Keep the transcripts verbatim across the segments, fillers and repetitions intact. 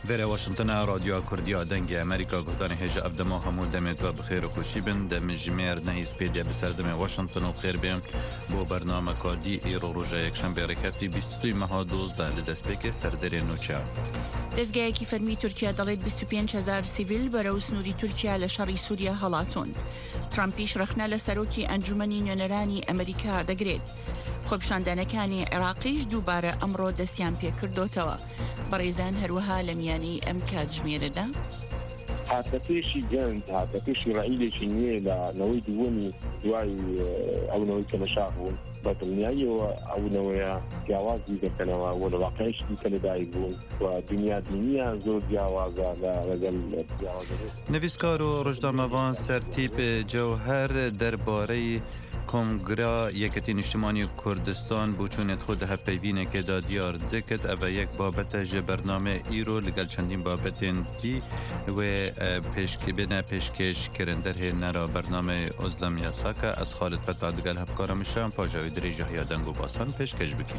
در واشنطن رادیو کردیا دنگ امریکا گفتن هجا افدما همون دمت و بخیر و خوشی بن دم جمیر نهیز پیدیا بسردم واشنطن و بخیر بیم با برنامه کادی ایرو روژا یکشن برکتی بیست و دوی ماه دوزده لدست پیک سردر نوچه دزگه کی فرمی ترکیه دلید بیست و پنج هزار سیویل برای سنوری ترکیه لشری سوریا هلاتون ترامپیش رخنه لسروکی انجمنی نونرانی امریکا دگرید خۆپشاندانەکانی عێراقیش دووبارە ئەمڕۆ دەستیان پێکردوتەوە بەڕێزان هەروەها لە میانی ئەم کاتژمێرەدا هاتەپێشی جەنگ هاتەپێشی ڕائیلێکی نییە لە نەوەی دووەمی دوای ئەوەوەی کەمەشا بوون بە دڵنیاییەوە ئەوەوەیە جیاوازی دەکەنەوە وە لە واقعیشتی کە لەدایک بوون و دنیا دینیە زۆر جیاوازە لەگەڵ نویسکار و ڕۆژنامەوان سەرتیپ جەوهەر دەربارەی کنگرا یکتی نیشتمانی کردستان بوچونت خود هفپیوینه که دا دیار دکت او یک بابت جه برنامه ایرو لگل چندین بابتین دی و پیشکی بینه پیشکش کرندر هی نرا برنامه ازلم یاسا که از خالد پتا دگل هفکارا میشن پاجاوی دری جهیا دنگو باسان پیشکش بکن.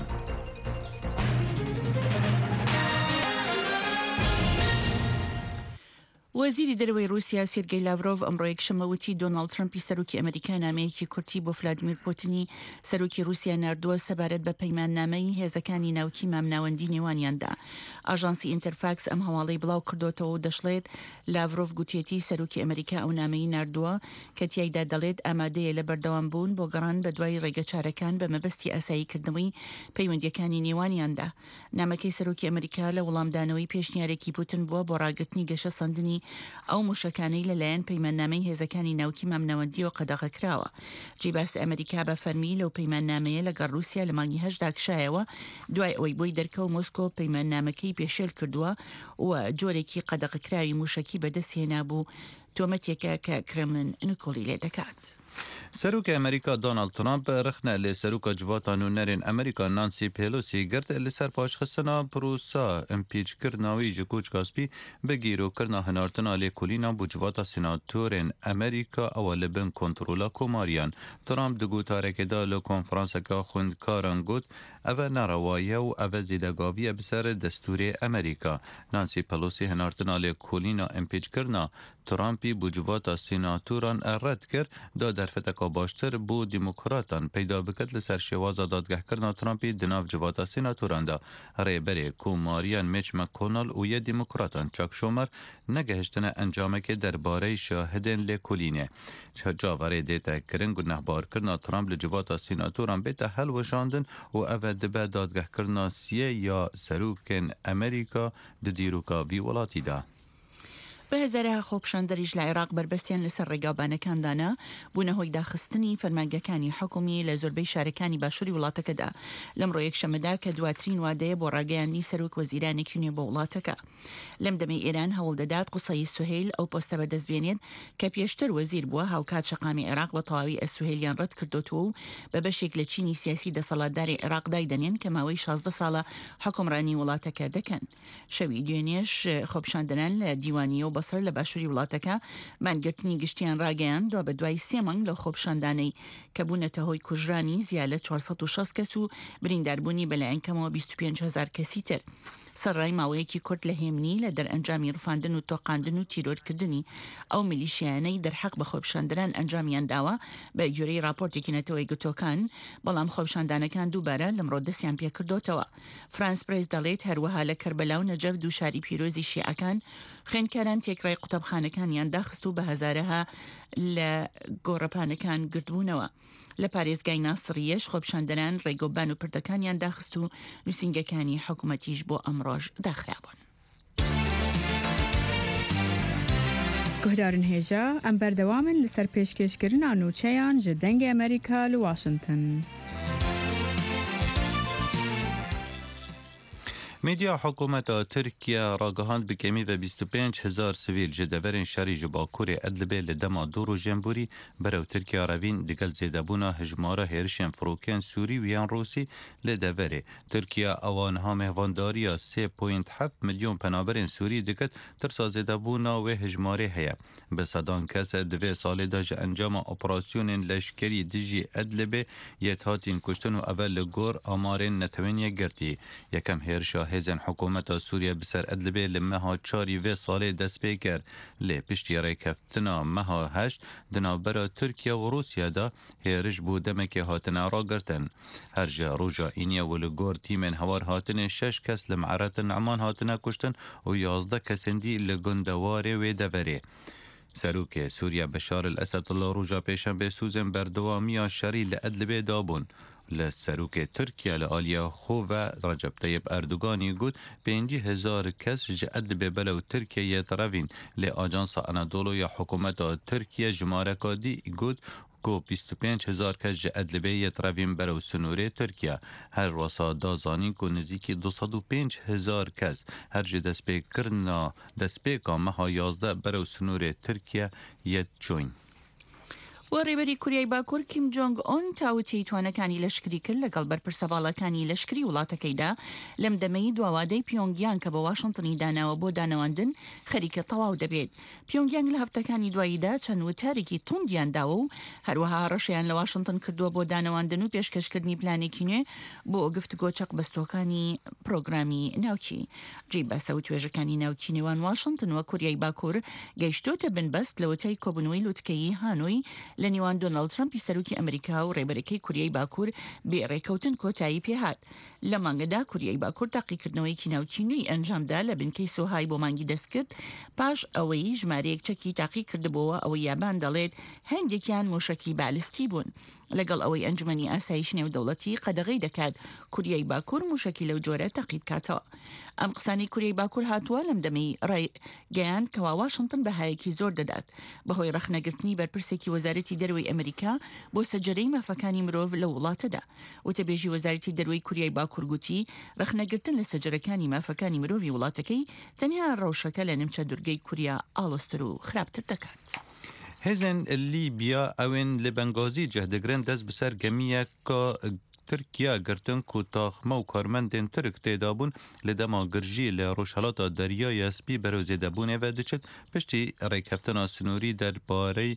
وەزیری دەرەوەی رووسیا سێرگەی لاڤرۆڤ ئەمڕۆ یەکشەمەوتی دۆناڵد ترامپی سەرۆکی ئەمریکا نامەیەکی کورتی بۆ ڤلادیمیر پوتینی سەرۆکی رووسیا ناردووە سەبارەت بە پەیماننامەی هێزەکانی ناوکی مامناوەندی نێوانیاندا. ئاژانسی ئینتەرفاکس ئەم هەواڵەی بڵاو کردوتەوە و دەشڵێت لاڤرۆڤ گوتێتی سەرۆکی ئەمریکا ئەو نامەی ناردووە کە تیایدا دەڵێت ئامادەیە لە بەردەوام بوون بۆ گەڕان بە دوای ڕێگە چارەکان بە مەبەستی ئاساییکردنەوەی پەیوەندیەکانی نێوانیاندا. نامەکەی سەرۆکی ئەمریکا لە وەڵامدانەوەی پێشنیارێکی پوتین بووە بۆ ڕاگررتنی گەشە سەندنی ئەو موشەکانەی لەلایەن پەیماننامەی هێزەکانی ناوکی مامنەوەندی و قەدەغە کراوە. جێباس ئەمریکا بە فەرمی لەو پەیماننامەیە لەگەڵ رووسیا لە مانگی هەشدا کشایەوە دوای ئەوەی بۆی دەرکەوت مۆسکۆ پەیماننامەکەی پێشێل کردووە و جۆرێکی قەدەغەکراوی موشەکی بەدەستهێنا بوو تۆمەتێکە کە کرملن نکۆڵی لێ دەکات. سروک امریکا دونالد ترامپ رخنه لی سروک جواتان و نرین امریکا نانسی پیلوسی گرد لی سر پاش خستنا پروسا امپیچ کرناوی جکوچ کاسپی بگیرو کرنا هنارتنا لی کولینا بو جواتا سیناتورین امریکا اول بین کنترولا کوماریان. ترامپ دگو تارک دا لی کنفرانس که خوندکاران گوت او نروایه و او زیدگاوی بسر دستور امریکا. نانسی پیلوسی هنارتنا لی کولینا امپیچ کرنا ترامپی بو جواتا سیناتوران رد کرد دا در فتکا باشتر بو دیموکراتان پیدا بکد لسر شوازا دادگه کرنا ترامپی دناف جواتا سیناتوران دا ریبری کوماریان میچ مکونال و یه دیموکراتان چاک شومر نگهشتن انجامه که درباره شاهدین لکولینه. جاوره دیتا کرن گناه بار کرنا ترامپ لجواتا سیناتوران بیتا حل وشاندن و او دبه دادگه کرنا سیه یا سروکن امریکا ددیروکا وی ولاتی دا. بە هەزارەها خۆپشاندەریش لە عێراق بربەستیان لەسەر ڕێگابانەکاندانا بوونە هۆی داخستنی فەرمانگەکانی حکومی لە زۆربەی شارەکانی باشووری وڵاتەکەدا لەمڕۆ یەکشەمەدا کە دواترین وادەیە بۆ ڕاگەیاندنی سەرۆک وەزیرانێکی نوێ بۆ وڵاتەکە. لەم دەمەی ئێران هەوڵ دەدات قوسەی سوهەیل ئەو پۆستە بەدەستبێنێت کە پێشتر وەزیر بووە هاوکات شەقامی عێراق بە تەواوی ئەسوهێلیان ڕەت کردوتەوە و بە بەشێک لە چینی سیاسی دەسەڵاتداری عێراق دایدەنێن کە ماوەی شازدە ساڵە حکومڕانی وڵاتەکە دەکەن. شەوی دوێنێش خۆپشاندنان لە دیوانیە و بەسەر لە باشووری وڵاتەکە مانگرتنی گشتیان ڕاگەیان دو بە دوای سێ مانگ لە خۆپشاندانەی کە بوونەتە هۆی کوژرانی زیاد لە چوارسەد و شەست کەس و برینداربوونی بەلایەن کەمەوە بیست و پێنج هەزار کەسی تر. سەرڕای ماوەیەکی کورت لە هێمنی لە دەرئەنجامی ڕفاندن و تۆقاندن و تیرۆرکردنی ئەو میلیشیانەی دەرحەق بە خۆپشاندنان ئەنجامیان داوە بە جۆرەی راپۆرتێکی نەتەوەی گوتۆکان، بەڵام خۆپشاندانەکان دووبارە لەمڕۆ دەستیان پێکردوتەوە. فرانس پرێس دەڵێت هەروەها لە کەربەلا و نەجەف دوو شاری پیرۆزی شیعەکان خوێندکاران تێکڕای قوتابخانەکانیان داخست و بە هەزارەها لە گۆڕەپانەکان گرتبوونەوە. لە پارێزگای ناسڕیەش خۆپشاندنان ڕێگۆبان و پردەکانیان داخست و نووسینگەکانی حکوومەتیش بۆ ئەمڕۆژ داخرابوون. گهدارن هێژە ئەم بەردەوامن لەسەر پێشکەشکردنا نوچەیان ji dengê ئەمریکا li Washington. میدیا حکومت ترکیه راگهاند بکمی و بیست و پنج هزار سویل جدورین شری جباکوری ادلبه لدما دو رو جنبوری برو ترکیه روین دگل زیدبونا هجماره هرشن فروکن سوری ویان روسی لدوره. ترکیه اوانها مهوانداری سه پوینت هفت میلیون پنابرین سوری دکت ترسا زیدبونا و هجماره هیا. بسادان کس دوی سال داج انجام اپراسیون لشکری دیجی ادلبه یتهاتین کشتن و اول گور آمارین نتوینیه گرتی. یکم هرشا هزن حکومت سوریه بسر ادلبه لمها چاری و ساله دست پیکر لی پشتی ریکفتنا مها هشت دنابرا ترکیه و روسیه دا هیرش بودمه که هاتنا را گرتن. هر جا روژا اینیا ولگور تیمن هوار هاتن شش کس لمعرات نعمان هاتنا کشتن و یازده کسندی لگندواره و دوره. سروک سوریا بشار الاسد الله روژا پیشن به سوزن بردوامی شری لادلبه دابون. لسروک ترکیه لآلیا خو و رجب طیب اردوگانی گود پنجی هزار کس جعد به بلو ترکیه طرفین لآجانس انادولو یا حکومت ترکیه جمارکا دی گود کو بیست و پنج هزار کس جعد لبه طرفین برو سنوره ترکیه هر راسا دازانی کو نزیکی دوصد و پنج هزار کس هر جه دست به کرنا دست به کامها یازده برو سنوره ترکیه ید چوین. وەڕێبەری کوریای باکوور کیم جۆنگ ئۆن تاوتی توانەکانی لەشکری کرد لەگەڵ بەرپرسەواڵەکانی لەشکری وڵاتەکەیدا لەم دەمەی دواوادەی پیۆنگیان کە بە واشنتنی داناوە بۆ دانەوەندن خەریکە تەواو دەبێت. پیۆنگیان لە هەفتەکانی دواییدا چەند وتارێکی توندیانداوە و هەروەها ڕەشیان لە واشنتن کردووە بۆ دانەوەندن و پێشکەشکردنی پلانێکی نوێ بۆ گفتگۆ چەق بەستۆکانی پرۆگرامی ناوکی. جێی بەسە و توێژەکانی ناوکی نێوان واشنتن و کوریای باکوور گەیشتۆتە بنبەست لەوەتای کۆبوونەوەی لوتکەیی هانۆی لە نیوان دۆناڵد ترامپی سەرۆکی ئەمریکا و ڕێبەرەکەی کوریای باکوور بێ ڕێکەوتن کۆتایی پێهات. لە مانگەدا کوریای باکوور تاقیکردنەوەیکی ناوکی نوێی ئەنجامدا لە بنکەی سۆهای بۆ مانگی دەستکرد پاش ئەوەی ژمارەیەک چەکی تاقی کردبووە ئەوەی یابان دەڵێت هەندێکیان موشکی بالستی بوون. لەگەڵ ئەوەی ئەنجومەنی ئاسایش نێودەوڵەتی قەدەغەی دەکات کوریای باکوور موشکی لەو جۆرە تاقی بکاتەوە. ئەم قسانی کوریای باکوور هاتووە لەم دەمەی ڕێگەیان کەوا واشنتن بەهایەکی زۆر دەدات بەهۆی ڕەخنەگرتنی بەرپرسێکی وەزارەتی دەروی ئەمریکا بۆ سەجەرەی مافەکانی مرۆڤ لە وڵاتەدا. وتەبێژی وەزارەتی دەروی کوریای باکوور گوتی ڕەخنەگرتن لە سەجەرەکانی مافەکانی مرۆڤی وڵاتەکەی تەنیا ڕەوشەکە لە نمچە دورگەی کوریا ئاڵۆستر و خراپتر دەکات. هزن لیبیا اوین لبنگازی جهدگرن دست بسر گمیه که ترکیه گرتن کو تاخمه و کارمندین ترک تیدابون لدما گرجی لروشالات دریای اسپی بروزیده بونه و دچت پشتی ریکفتن سنوری در باره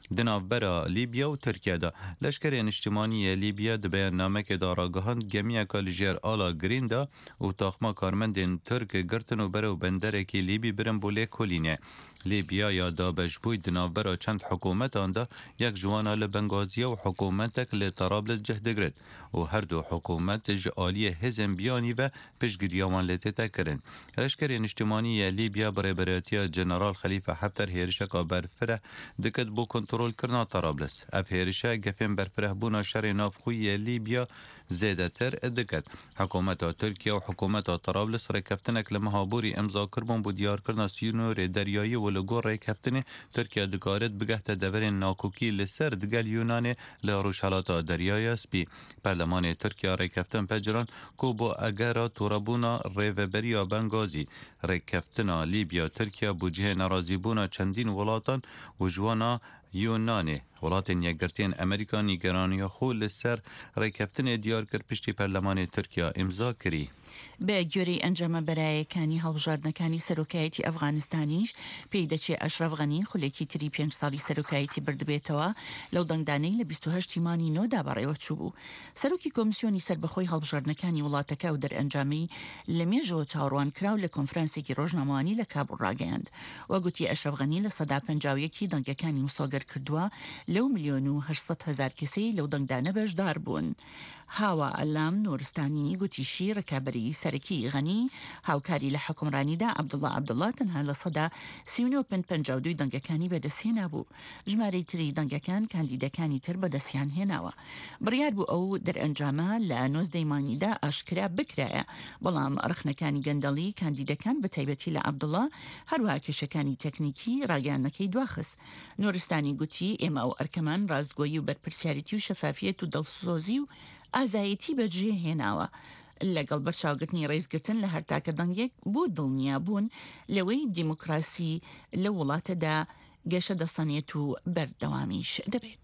دنابرا لیبیا و ترکیه دا لشکر اجتماعی لیبیا د بیان نامه که داراگاهان گمیه کالجیر آلا گرین دا و تاخمه کارمندین ترک گرتن و برو بندره که لیبی برن بوله کلینه. لیبیا یا دا بجبوی دنابرا چند حکومت آندا یک جوانا لبنگازیه و حکومتک لطرابلس جهدگرد و هر دو حکومت جعالی هزم بیانی و پشگریاوان لطیتا کرن. لشکر اجتماعی لیبیا برای برایتی جنرال خلیفه حفتر هیرشکا برفره دکت بو کنترول کرنا طرابلس. اف هیرشه گفن برفره بونا شر نافخوی لیبیا زیده تر دکت. حکومت ترکیه و حکومت طرابلس رکفتنک لمهابوری امضا کربون بو دیار کرنا سیونور دریایی و لگور ریکفتن ترکیه دکارت بگهت دورن ناکوکی لسر دگل یونان لروشالات دریای اسپی. پارلمان ترکیه ریکفتن پجران کو بو اگر تورابونا ریوبریا بنگازی ریکفتنا لیبیا ترکیه بو جه نرازی بونا چندین ولاتان و جوانا یونانه ولاتن یکگرتین امریکا نیگرانی خو لسر ریکفتن دیار کرد پشتی پارلمان ترکیه امضا کری. بە گوێرەی ئەنجامە بەرایەکانی هەڵبژاردنەکانی سەرۆکایەتی ئەفغانستانیش پێی دەچێت ئەشرەف غەنی خولێکی تری پێنج ساڵی سەرۆکایەتی بردبێتەوە لەو دەنگدانەی لە بیست و هەشت مانی نۆدا بەڕێوە چوو بوو. سەرۆکی کۆمیسیۆنی سەربەخۆی هەڵبژاردنەکانی وڵاتەکە و دەرئەنجامی لە مێژەوە چاوەڕوان کراو لە کۆنفرانسێکی ڕۆژنامەوانی لە کابڵ ڕاگەیاند. وەگوتی ئەشرەف غەنی لە سەدا پەنجاو یەکی دەنگەکانی مسۆگەر کردووە لەو ملیۆن و هەشت هەزار کەسەی لەو دەنگدانە بەشدار بوون. هاوا ئەلام نورستانی گوتیشی ڕکابەری سەرەکی غەنی هاوکاری لە حکومڕانیدا عەبدوڵڵا عەبدوڵڵا تەنها لە سەدا سی و نۆ پێنج پەنجاو دوو دەنگەکانی بەدەستهێنا بوو. ژمارەی تری دەنگەکان کاندیدەکانی تر بەدەستیان هێناوە. بڕیار بوو ئەو دەرئەنجامە لە نۆزدەی مانگیدا ئاشکرا بکرایە، بەڵام ڕخنەکانی گەندەڵی کاندیدەکان بە تایبەتی لە عەبدوڵڵا هەروەها کێشەکانی تەکنیکی ڕاگەیاندنەکەی دواخست. نورستانی گوتی ئێمە ئەو ئەرکەمان ڕاستگۆیی و بەرپرسیارەتی و شەفافیەت و دڵسۆزی و ئازایەتی بەجێ هێناوە. لەگەڵ بەرچاوگرتنی ڕێزگرتن لە هەرتاکە دەنگێک بۆ دڵنیا بوون لەوەی دیموکراسی لە وڵاتەدا گەشە دەستەنێت و بەردەوامیش دەبێت.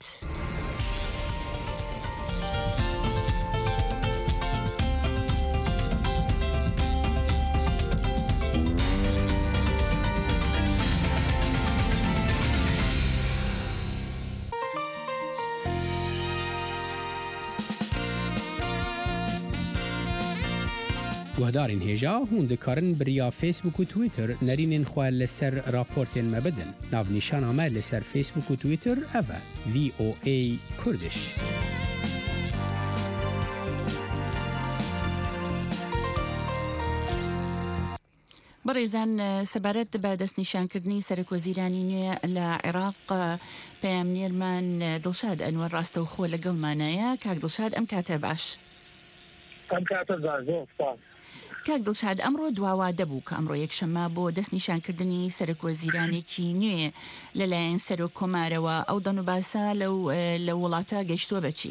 گهدارین هجا هون دکارن بریا فیسبوک و تویتر نرینین خواه لسر راپورتین مبدن. ناو نیشان آمه لسر فیسبوک و تویتر اوه وی او ای کردش. بەڕێزان سەبارەت بە دەستنیشانکردنی سەرۆکوەزیرانی نوێ لە عێراق پەیامنێرمان دڵشاد ئەنوەر ڕاستەوخۆ لەگەڵمانایە. کاک دڵشاد ئەم کاتە باش. ئەم کاتە باش زۆر سپاس. کاک دڵشاد ئەمڕۆ دواوا دەبوو کە ئەمڕۆ یەکشەممە بۆ دەستنیشانکردنی سەرۆکوەزیرانێکی نوێ لەلایەن سەرۆک کۆمارەوە ئەو دەنوباسە لەو لە وڵاتە گەیشتووە بەچی؟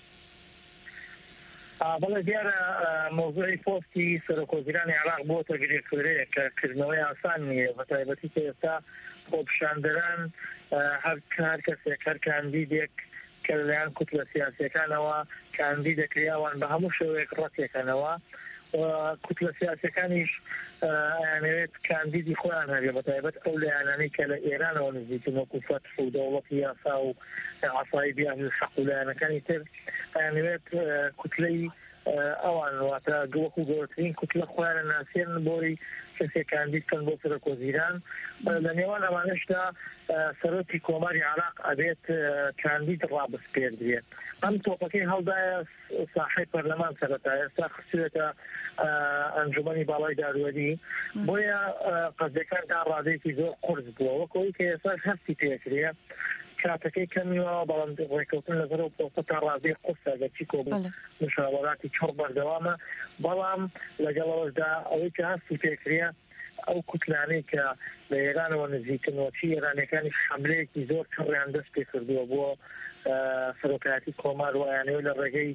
بەڵێ دیارە مۆزوعی پۆستی سەرۆکوەزیرانی عێراق بۆتە گرێکوێرەیە کە کردنەوەی ئاسان نییە بە تایبەتی کە ئێستا خۆپیشاندەران هەر هەر کەسێک هەر کاندیدێک کە لەلایەن کوتلە سیاسیەکانەوە کاندید دەکریاوان بە هەموو شێوەیەک ڕەتێکەنەوە کوتلە سیاسیەکانیش ئەیانەوێت کاندیدی خۆیان هەبێ بە تایبەت ئەو لایەنانەی کە لە ئێرانەوە نزیکن وەکو فەتح و دەوڵەتی یاسا و عەسایبی ئەهلحەق و لایەنەکانی تر ئەیانەوێت کوتلەی ئەوان واتە وەکو گەورەترین کوتلە خۆیان ناسێن بۆی کەسێک کاندید کەن بۆ سەرۆکوەزیران. لە نێوان ئەوانەشدا سەرۆکی کۆماری عێراق ئەبێت کاندید ڕابسپێردرێت. ئەم تۆپەکەی هەڵدایە ساحەی پەرلەمان سەرەتا ئێستا خستوێتە ئەنجومەنی باڵای داروەری بۆیە قەزەکان تا ڕادەیەکی زۆر قورس بووە وەکەوەی کە ئێستا هەستی پێکرێ کاتەکەی کەمیەوە بەڵام ڕێکەوتن لەسەر پۆستە تا ڕادەیە قورسە گەچی کۆ مشاوەراتی چڕ بەردەوامە بەڵام لەگەڵەوەشدا ئەوەی کە هەستی پێکرێ ئەو کوتلانەی کە لە ئێرانەوە نزیکنەوەچی ئێرانەکانی حملەیەکی زۆر چڕیان دەست پێ کردووە بۆ سەرۆکایەتی کۆمار وایانەوە لە ڕێگەی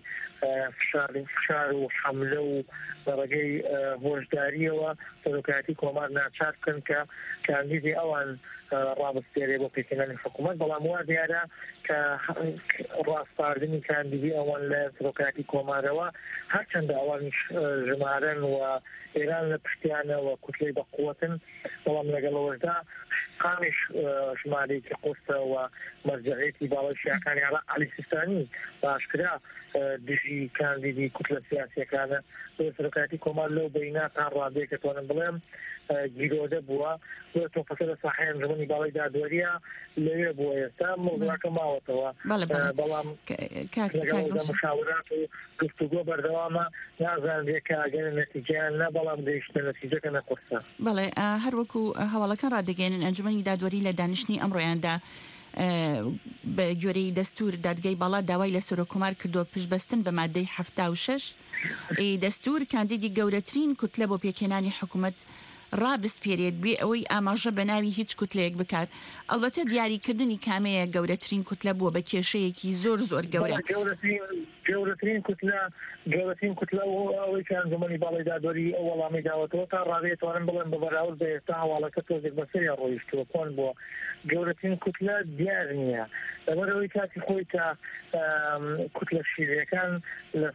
فشار و حملە و لە ڕێگەی هۆشداریەوە سەرۆکایەتی کۆمار ناچار بکەن کە کاندیدی ئەوان ڕابستێرێ بۆ پێکردنی حکوومەت بەڵام وا دیارە کە ڕاستپاردنی کاندیدی ئەوان لە سەرۆکایەتی کۆمارەوە هەرچەندە ئەوانیش ژمارەن و ئێران لە پشتیانەوە کوتلەی بەقووەتن بەڵام لەگەڵەوەشدا قامیش ژمارەیەکی قورسە و مەرجەعیەتی باڵای شیعەکانی عێراق عەلی سیستانی باشکرا دژی کاندیدی کوتلە سیاسیەکانە بۆ سەرۆکایەتی کۆمار لەو بەینا تا ڕادەیە کە توانم بڵێم گیرۆدە بووە بۆ تۆپەکە لە ساحەی ئەنجومەنی باڵای دادوەریە لەوێ بووە ئێستا مۆزوعەکە ماوەتەوە بەڵام لەگەڵ مشاورات و گفتوگۆ بەردەوامە نازانرێت کە ئەگەر نەتیجەیان نە بەڵام دەیشتە نەتیجەکە نەقورسە. بەڵێ هەروەکو هەواڵەکان ڕادەگەێنن ئەنجومەنی دادوەری لە دانیشتنی ئەمڕۆیاندا بە گوێرەی دەستور دادگای باڵا داوای لە سەرۆکۆمار کردو پشتبەستن بە مادەی هەفتا و شەش دەستور کاندیدی گەورەترین کوتلە بۆ پێکهێنانی حکوومەت ڕابسپێرێت بێ ئەوەی ئاماژە بە ناوی هیچ کوتلەیەک بکات. ئەڵبەتە دیاریکردنی کامەیە گەورەترین کوتلە بووە بە کێشەیەکی زۆر زۆر گەورە. گەورەترین کوتلە گەورەترین کوتلە ئەوەی کە ئەنجومەنی باڵای دادوەری ئەو وەڵامی داوەتەوە تا ڕادەیەتوانن بڵێن بە بەراورد بە ئێستا هەواڵەکە تۆزێک بەسەری ڕۆیشتووە کۆن بووە. گەورەترین کوتلە دیار نییە لەبەرەوەی کاتی خۆی کە کوتلە شیرەکان لە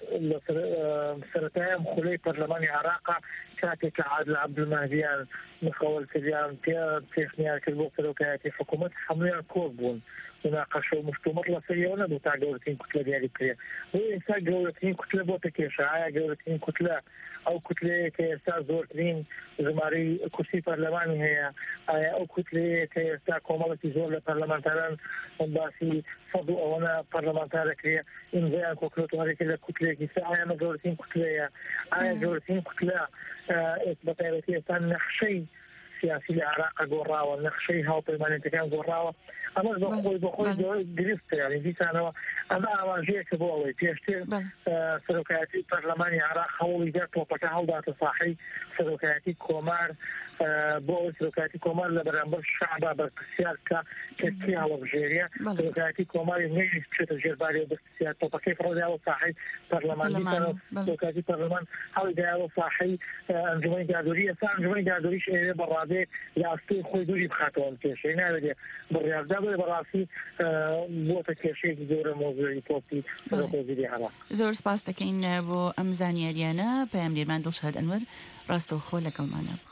سەرەتایە خولەی پەرلەمانی عێراق کاتێک کە عادل عەبدولمەهدییان مخەوەلکردیان پێشنیار کرد بۆ سەرۆکایەتی حکوومەت هەموویان کۆر بوون مناقەشە و مشتومەت لەسەریەوە نەبوو تا گەورەترین کوتلە دیاری بکرێ. بۆ ئێستا گەورەترین کوتلە بۆتە کێشە ئایا گەورەترین کوتلە ئەو کوتلەیە کە ئێستا زۆرترین ژمارەی کورسی پەرلەمانی هەیە ئایا ئەو کوتلەیە کە ئێستا کۆمەڵێکی زۆر لە پەرلەمانتاران باسی سەد و ئەوەنە پەرلەمانتارەکرێ ئیمزایان کۆکرێت و هەرێکی لە کوتلەیەکی سا ئایا ئەمە گەورەترین کوتلەیە ئایا گەورەترین کوتلە بە تایبەتی ئێستا نەخشەی سیاسی لە عێراق گۆڕاوە نەخشەی هاوپەیمانێتەکان گۆڕاوە ئەمەش بە خۆی بە خۆی گرفتە یعنی دیسانەوە ئەمە ئاماژەیەکە بۆ ئەوەی پێشتر سەرۆکایەتی پەرلەمانی عێراق هەوڵی دا تۆپەکە هەڵداتە ساحەی سەرۆکایەتی کۆمار بۆ ئەوەی سەرۆکایەتی کۆمار لە بەرامبەر شەعبا بەرپرسیار بکە کەسی هەڵەبژێریە سەرۆکایەتی کۆماری نەویست بچێتە ژێرباری بەرپرسیار تۆپەکەی فڕۆدایەوە ساحەی پەرلەمان دیسانەوە سەرۆکایەتی پەرلەمان هەڵی دایەوە ساحەی ئەنجومەنی دادوەری ئێستا ئەنجومەنی دادوەریش ئێوێ بەڕادەیە لە ئاستەی خۆی دووری بخاتەوە کێشەی ناوێت بڕیاردا بێ بەڕاستی بۆتە کێشەیەکی زۆرە مۆزوعی پۆستی سەرۆکوەزیری عێراق. زۆر سپاس دەکەین بۆ ئەم زانیاریانە پەیامنێرمان دڵشاد ئەنوەر ڕاستەوخۆ لەگەڵمانە بوو.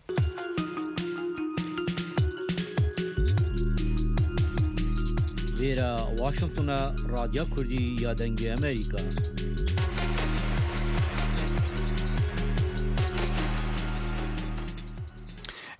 لێرە واشنگتنە رادیۆ کوردی یادەنگی ئەمریکا.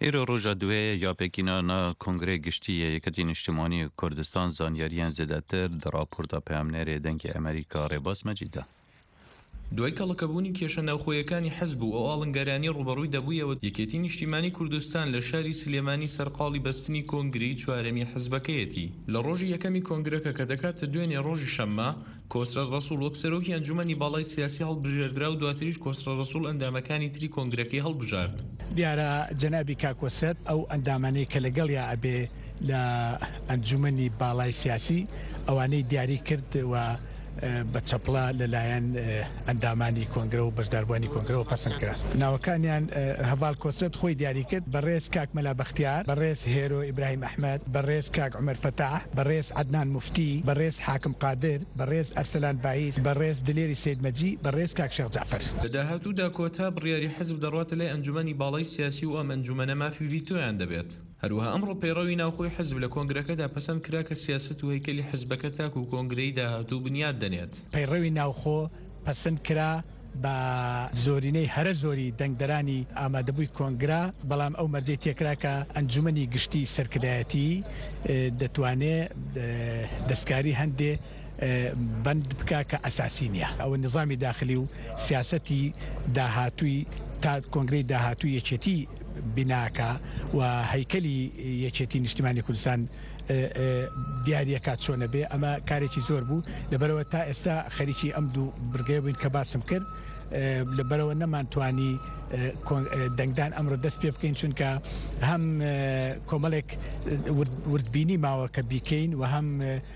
ایرو روژا دوی یا پکینانا کنگره گشتی یکتی نیشتیمانی کردستان زانیاریان زدتر در راپورتا پیامنر دنگ امریکا رباس مجیده. دوای کەڵەکەبوونی کێشە ناوخۆیەکانی حەزب و ئەو ئاڵنگەرانی ڕوبەڕووی دەبوویەوە یەکێتی نیشتیمانی کوردستان لە شاری سلێمانی سەرقاڵی بەستنی کۆنگرەی چوارەمی حەزبەکەیەتی لە ڕۆژی یەکەمی کۆنگرەکە کە دەکاتە دوێنێ ڕۆژی شەممە کۆسرە ڕەسوول وەک سەرۆکی ئەنجومەنی باڵای سیاسی هەڵبژێردرا و دواتریش کۆسرە ڕەسوول ئەندامەکانی تری کۆنگرەکەی هەڵبژارد. دیارە جەنابی کاکۆسەر ئەو ئەندامانەی کە لەگەڵیا ئەبێ لە ئەنجومەنی باڵای سیاسی ئەوانەی دیاری کرد و بە چەپڵا لەلایەن ئەندامانی کۆنگرە و بەشداربووانی کۆنگرەوە پەسەند کرا. ناوەکانیان هەڤال کۆسەت خۆی دیاری کرد بەڕێز کاک مەلا بەختیار، بەڕێز هێرۆ ئیبراهیم ئەحمەد، بەڕێز کاک عومەر فەتاح، بەڕێز عەدنان موفتی، بەڕێز حاکم قادر، بەڕێز ئەرسەلان باییس، بەڕێز دلێری سەیدمەجی، بەڕێز کاک شێخ جەعفەر. لە داهاتوودا کۆتا بڕیاری حەزب دەڕواتە لای ئەنجومەنی باڵای سیاسی و ئەم ئەنجومەنە مافی ڤیتۆیان دەبێت. هەروەها ئەمڕۆ پەیڕەوی ناوخۆی حەزب لە کۆنگرەکەدا پەسەند کرا کە سیاست و هەیکەلی حەزبەکە تاکو و کۆنگرەی داهاتوو بنیاد دەنێت. پەیڕەوی ناوخۆ پەسەند کرا بە زۆرینەی هەرە زۆری دەنگدەرانی ئامادەبووی کۆنگرا، بەڵام ئەو مەرجەی تێکرا کە ئەنجومەنی گشتی سەرکردایەتی دەتوانێت دەستکاری هەندێ بند بکا کە ئەساسی نییە. ئەوە نظامی داخلی و سیاسەتی داهاتووی تا کۆنگرەی داهاتووی یەکێتی بیناکە و هەیکەلی یەکێتی نیشتیمانی کوردستان دیارەکات چۆنە بێ. ئەمە کارێکی زۆر بوو لەبەرەوە تا ئێستا خەریکی ئەم دوو بڕگەی بووین کە باسم کرد لەبەرەوە نەمانتوانی دەنگدان ئەمڕۆ دەست پێ بکەین چونکە هەم کۆمەڵێک وردبینی ماوە کە بیکەین و هەم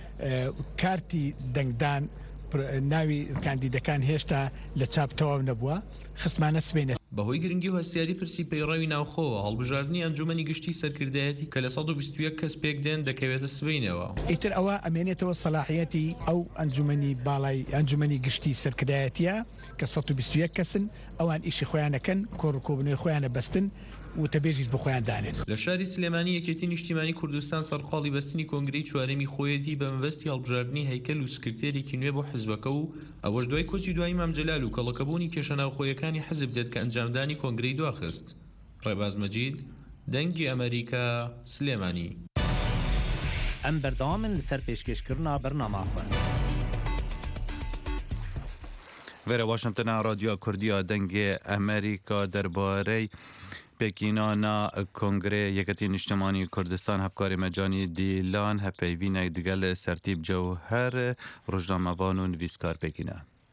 کارتی دەنگدان ناوی کاندیدەکان هێشتا لە چاپ تەواو نەبووە خستمانە سبینە. بەهۆی گرنگی و هەستیاری پرسی پەیڕەوی ناوخۆوە هەڵبژاردننی ئەنجومەنی گشتی سەرکردایەتی کە لە سەد و بیست و یەک کەس پێک دێن دەکەوێتە سبینەوە. ئیتر ئەوە ئەمێنێتەوە سەلاحیەتی ئەو ئەنجومەنی باڵای ئەنجومەنی گشتی سەرکردایەتیە کە سەد و بیست و یەک کەسن ئەوان ئیشی خۆیانەکەن کۆڕکۆبنەوەی خۆیانە بەستن و تەبێژیش بخۆیان دانێت. لە شاری سلێمانی یەکێتی نیشتیمانی کوردستان سەرقاڵی بەستنی کۆنگرەی چوارەمی خۆیەتی بە مەبەستی هەڵبژاردننی هەیکەل و سکرتێرێکی نوێ بۆ حزبەکە و ئەوەش دوای کۆچی دوای مام جەلال و کەڵەکەبوونی کێشە ناوخۆیەکانی حزب دێت کە ئەنجامدانی کۆنگرەی دواخست. ڕێباز مەجید، دەنگی ئەمریکا، سلێمانی. ئەم بەردەوامن لەسەر پێشکەشکردنا بەرنامەخۆ. وەرە واشنگتن رادیۆ کوردیە دەنگی ئەمریکا دەربارەی پێکینانا کۆنگرێ یەکەتی نیشتیمانی کوردستان هەفکاری مەجانی دیلان هەپەیوینێک دیگەل سەرتیب جەوهەر ڕۆژنامەوان و نویسکار پێکینە.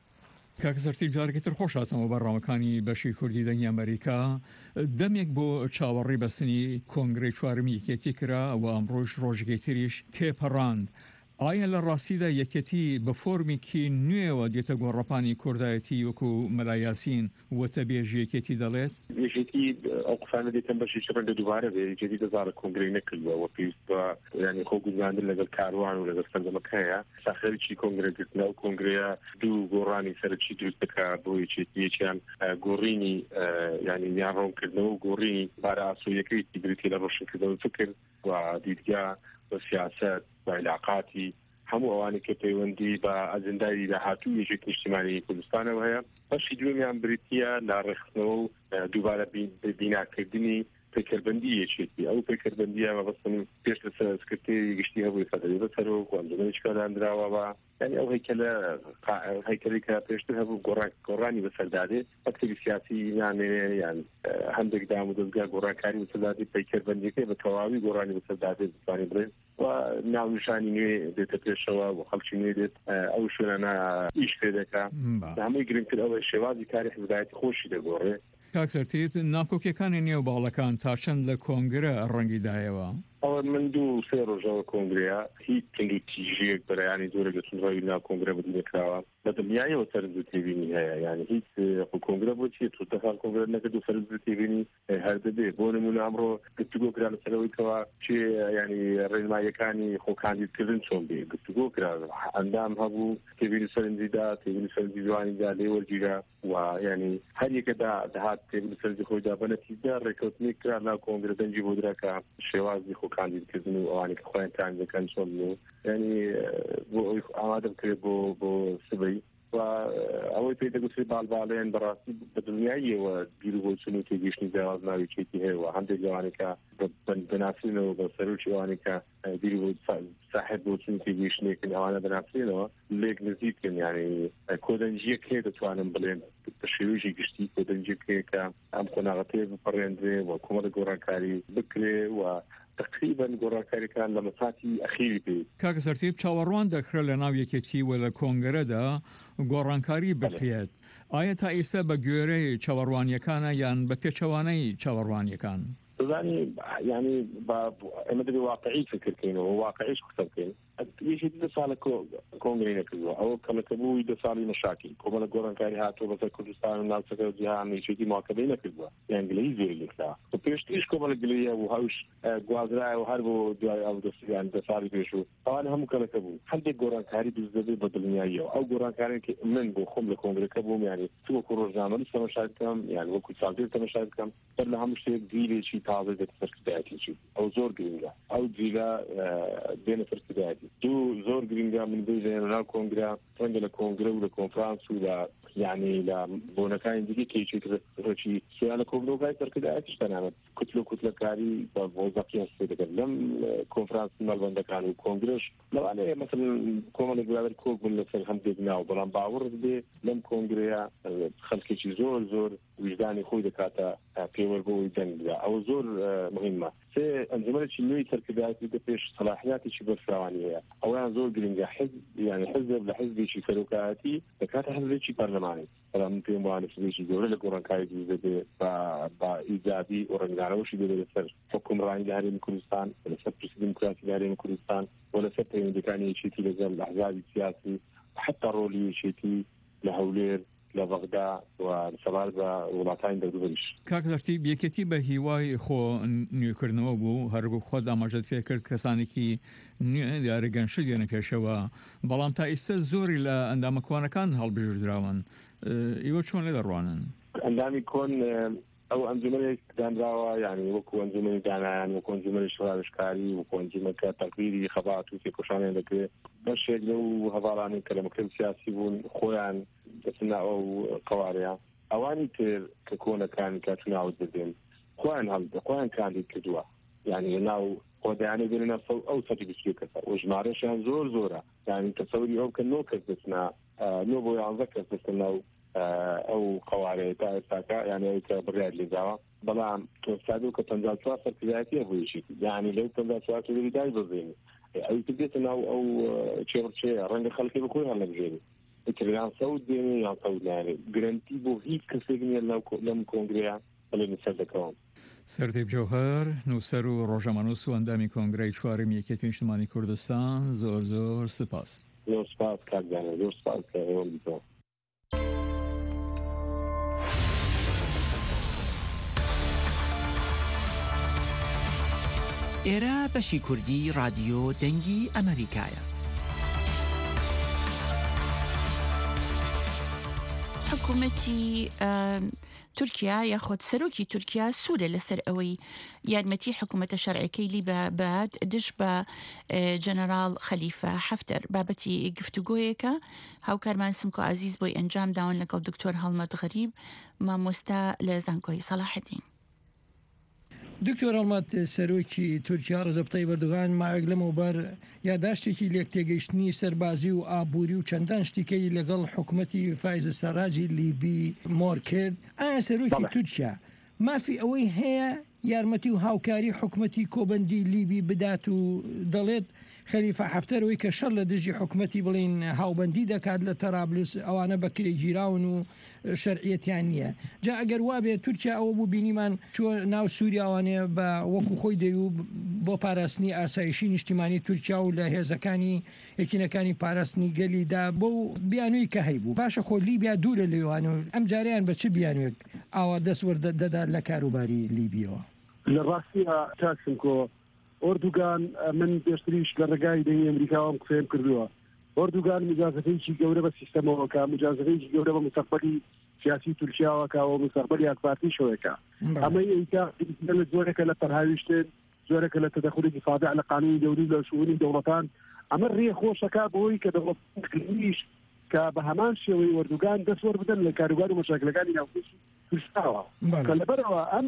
کاک سەرتیب جارێکی تر خۆشاتەوە بەڕامەکانی بەشی کوردی دەنگی ئەمریکا دەمێک بۆ چاوەڕێی بەستنی کۆنگرەی چوارەمی یەکێتی کرا و ئەمڕۆژ ڕۆژگەی تریش تێپەڕاند. ئایا لە ڕاستیدا یەکێتی بە فۆرمێکی نوێەوە دێتە گۆڕەپانی کوردایەتی وەکو مەلا یاسین وەتە بێژ یەکێتی دەڵێت؟ یەکێتی ئەو قسانە دێتن بەشی ڕەنگە دووبارە بێ یەکێتی دەزارە کۆنگرەی نەکردووە پێویست بە یعنی خۆ گوزاندن لەگەڵ کاروان و لەگەڵ سەنجەمەکەیە ساخەرێکی کۆنگرەگرتنە و کۆنگرەیە دوو گۆڕانی سەرچی دروست دەکا بۆ یەکێتی یەکیان گۆڕینی یعنی یان ڕۆنکردنەوە و گۆڕینی بارە ئاسوویەکەی بریتی لە ڕۆشنکردنەوەی فکر و دیدگا بە سیاست و علاقاتی هەموو ئەوانی کە پەیوەندی بە ئەجندای داهاتوو یەکێت نیشتیمانی کوردستانەوە هەیە. بەشی دووەمیان بریتیە لاڕێخستنەوە و دووبارە بیناکردنی پێکردبەندی یەکێتی ئەو پێکردبەندیە مەبەستن پێش لە سکرتێری گشتی هەبووی خەدەری بەسەرەوە ئەنجومەنێکی کارانراوە بە یعنی ئەو هەیکەلە هەیکەلی کە پێشتر هەبوو گۆڕانی بەسەردادێ ئەکتیوی سیاسی یانێ یان هەندێک دام و دەستگا گۆڕانکاری بەسەردادی پەیکردبەندیەکەی بە تەواوی گۆڕانی بەسەردادێ بتوانێت بڵێن و ناونیشانی نوێ دێتە پێشەوە و خەڵکی نوێ دێت ئەو شوێنانە ئیش پێ دەکا. هەمووی گرنگتر ئەوە شێوازی کاری حزبایەتی خۆشی دەگۆڕێ. کاک سەرتیب ناکۆکیەکانی نێو باڵەکان تا چەند لە کۆنگرە ڕەنگیدایەوە؟ ئەوە من دوو سێ ڕۆژەوە کۆنگرەیە هیچ تند و تیژەیەک بەرەیانی زۆرە گەتونڕەوی ناو کۆنگرە بەدونێکراوە بە دڵنیاییەوە سەرنج و تێبینی هەیە یعنی هیچ کۆنگرە بۆ چیە توتەفان کۆنگرە نەکرد و سەرنج و تێبینی هەر دەبێ. بۆ نمونە ئەمڕۆ گفتوگۆ کرا لەسەرەوەیکەوە چێ ینی ڕێنماییەکانی خۆکاندیدکردن چۆن بێ گفتوگۆ کرا ئەندام هەبوو تێبینی سەرنجیدا تێبینی سەرنجی جوانیدا لێ وەرگیرا و ینی هەر یەکەدا دەهات تێبینی سەرنجی خۆیدا بەنەتیجا ڕێکەوتنی کرا ناو کۆنگرە دەنجی بۆ دراکە شێوازی خۆکاندیدکردن و ئەوانی کە خۆیان تان دەکەن چۆن و ینی بۆ ئەوی ئامادە بکرێت بۆ بۆ سبەی و ئەوەی پێ دەگوتری باڵباڵێن بەڕاستی بە دنیاییەوە بیر بۆ چون و تێگەیشتنی جیاواز ناویچێتی هەیەەوە هەندێک لەوانێکە بەناسرێنەوە بە سەرۆکی ئەوانێکە بیر بۆ ساحب بۆ چون تێگەیشتنێکن ئەوانە بەناسرێنەوە لێک نزیکن یعنی کۆدەنجیەک هەیە دەتوانم بڵێن بە شێوەیەکی گشتی کۆدەنجێک هەیە کە ئەم قۆناغەتەیە بپەڕێنرێ و کۆمەڵە گۆڕانکاری بکرێ و تقریبا گۆڕانکاریەکان لە مەساتی ئەخیری پێ کاکە سەرتیب چاوەڕوان دەکرێت لە ناو یەکێتی و لە کۆنگرەدا گۆڕانکاری بکرێت ئایا تا ئێستا بە گوێرەی چاوەڕوانیەکانە یان بە پێچەوانەی چاوەڕوانیەکان بزاني يعني اما دبي واقعي فكرتين وواقعيش كتبتين يجي ده صار كونغرينا كذا او كما كبو ده صار مشاكل كما قرن كاري هاتو بس كردستان والناس كذا يعني شيء معقدين كذا يعني انجليزي اللي كلا وبيشتيش كما الجليه وهاوش غوازرا وهربو دواي او ده يعني ده صار بيشو انا هم كما كبو حد قرن كاري بالذات بدلنيا او قرن كاري من بو خم الكونغري كبو يعني سو كروجانا لسه مشاكل يعني وكل سالفه مشاكل ولا هم شيء جديد شيء تازه دەتفرکدایەتی ئەو زۆر گرنگە ئەو جیلا بێنە فرکدایەتی دوو زۆر گرنگە من بێژێنە ناو کۆنگرا ڕەنگە لە کۆنگرە و لە کۆنفرانس و لە یعنی لە بۆنەکانی دیگە کێچێت ڕۆکی سویان لە کۆنگرۆگای فرکدایەتیش تەنانەت کوتلە کوتلەکاری بە مۆزەقی هەستێ دەکەن لەم کۆنفرانس مەلبەندەکان و کۆنگرەش لەوانەیە مەسەڵەن کۆمەڵێک برادەر کۆک بوون لەسەر هەندێک ناو بەڵام باوەڕ بێ لەم کۆنگرەیە خەڵکێکی زۆر زۆر وجدانی خۆی دەکاتە پێوەربەوەی دەنگدا ئەو زۆر مهمة سي أنظمة النوي تركيبات بدأش صلاحيات شيء بالفرعانية أولا زور جرينجا حزب يعني حزب لحزب شيء سلوكاتي ذكرت حزب شيء برلماني فلما في مؤلف شيء جوري لكوران كايد بده با با إيجابي ورجعنا وش بده يصير حكم رأي لهرم كردستان ولا سب ديمقراطي لهرم كردستان ولا سب ديمقراطي شيء لجل الأحزاب السياسي وحتى رولي شيء لهولير لە بەغدا و سەبار بە وڵاتانی دەردوبەریش کاک تەرتیب یەکێتی بە هیوای خۆ نوێکردنەوە بوو هەرگوو خۆ داماژەت پێ کرد کەسانێکی دیارەگەنشت دێنە پێشەوە بەڵام تا ئێستا زۆری لە ئەندامە کۆنەکان هەڵبژێردراون ئێوە چۆن لێ دەڕوانن ئەندامی کۆن ئەو ئەنجومەنێک دانراوە یعنی وەکو ئەنجومەنی دانایان وەکو ئەنجومەنی شڕاوشکاری وەکو ئەنجومەکە تەقریری خەبات و تێکۆشانیان دەکرێت بەشێک لەو هەڤاڵانەی کە لە مەکتەب سیاسی بوون خۆیان دەچنە ئەو قەوارەیە ئەوانی تر کە کۆنەکانی کاتوناوت بدێن خۆیان هەڵدە خۆیان کاندید کردووە یعنی ناو خۆدایانە بێنە ئەو سەدی بیست کەسە و ژمارەشیان زۆر زۆرە یعنی تەسەوری ئەو کە نۆ کەس دەچنە نۆ بۆ یانزە کەس دەچن ناو ئەو قەوارەیە تا ئێستاکە یعنی ئەوی کە بڕیار لێداوە بەڵام تۆستادە و کە پەنجا چوار سەرکردایەتیە بۆیشی یعنی لەو پەنجا چوار سەرکردای بزێنی ئەوی تر دێتە ناو ئەو چێڕچەیە ڕەنگە خەڵکی بخۆی هەڵەبژێنی یان سەود دێنێ یان سەود نایێت گرنتی بۆ هیچ کەسێک نییە لەم کۆنگرەیە بەڵێنی سەردەکەوم سەردەیب جەوهەر نووسەر و ڕۆژەمانۆس و ئەندامی کۆنگرەی چوارەمی یەکێتی نیشتیمانی کوردستان زۆر زۆر سپاس زۆر سپاس کاکدانە زۆر سپاس کە ئێوەم دیتەوە ئێرە بەشی کوردی رادیۆ دەنگی ئەمریکایە. حکوومەتی تورکیا یاخۆت سەرۆکی تورکیا سوورە لەسەر ئەوەی یارمەتی حکوومەتە شەرعەکەی لی بەبات دش بە جەنەرال خەلیفە حەفتەر بابەتی گفتوگۆیەکە هاوکارمان سمکۆ عزیز بۆی ئەنجام داون لەگەڵ دکتۆر هەڵمەت غەریب مامۆستا لە زانکۆی سەلاحەدین. دکتۆر هەڵمەت سەرۆکی تورکیا ڕەجەب تەیب ئەردۆغان ماوەیەک لەمەوبەر یاداشتێکی لێک تێگەیشتنی سەربازی و ئابووری و چەندان شتێکەی لەگەڵ حکوومەتی فایزە سەراجی لیبی مۆر کرد. ئایا سەرۆکی تورکیا مافی ئەوەی هەیە یارمەتی و هاوکاری حکوومەتی کۆبەندی لیبی بدات و دەڵێت خەلیفە حەفتەرەوەی کە شەڕ لە دژی حکوومەتی بڵین هاوبەندی دەکات لە تەرابلس ئەوانە بەکرێ گیراون و شەرعیەتیان نییە. جا ئەگەر وابێت تورکیا ئەوە بوو بینیمان چۆ ناو سووریاوانێ بە وەکو خۆی دەیو بۆ پاراستنی ئاسایشی نیشتیمانی تورکیا و لە هێزەکانی یەکینەکانی پاراستنی گەلیدا بۆ بیانووی کە هەیبوو باشە خۆ لیبیا دوورە لێوان و ئەم جاریان بە چ بیانوێک ئاوا دەستوەردە دەدا لە کاروباری لیبیەوە. لە ڕاستیە تاکسمکۆ ئۆردوگان من پێشتریش لە ڕێگای دەنگی ئەمریکاوەم قسەم کردووە. ئۆردوگان مجازەفەیەکی گەورە بە سیستەمەوەکە مجازەفەیەکی گەورە بە مستەقبەلی سیاسی تورکیاوەکەوە مستەقبەلی ئاکپارتیشەوەیکە ئەمەی ئەیکا زۆرێکە لە پەرهاویشتن زۆرێکە لە تەدەخولێکی فادع لە قانونی دەوری لە شؤونی دەوڵەتان ئەمە ڕێ خۆشەکە بۆی کە دەوڵەتیش کە بە هەمان شێوەی وەردوگان دەسوەر بدەن لە کاروبار و مەشاکلەکانی ناوخۆیی کوردستانەوە کە لەبەرەوە ئەم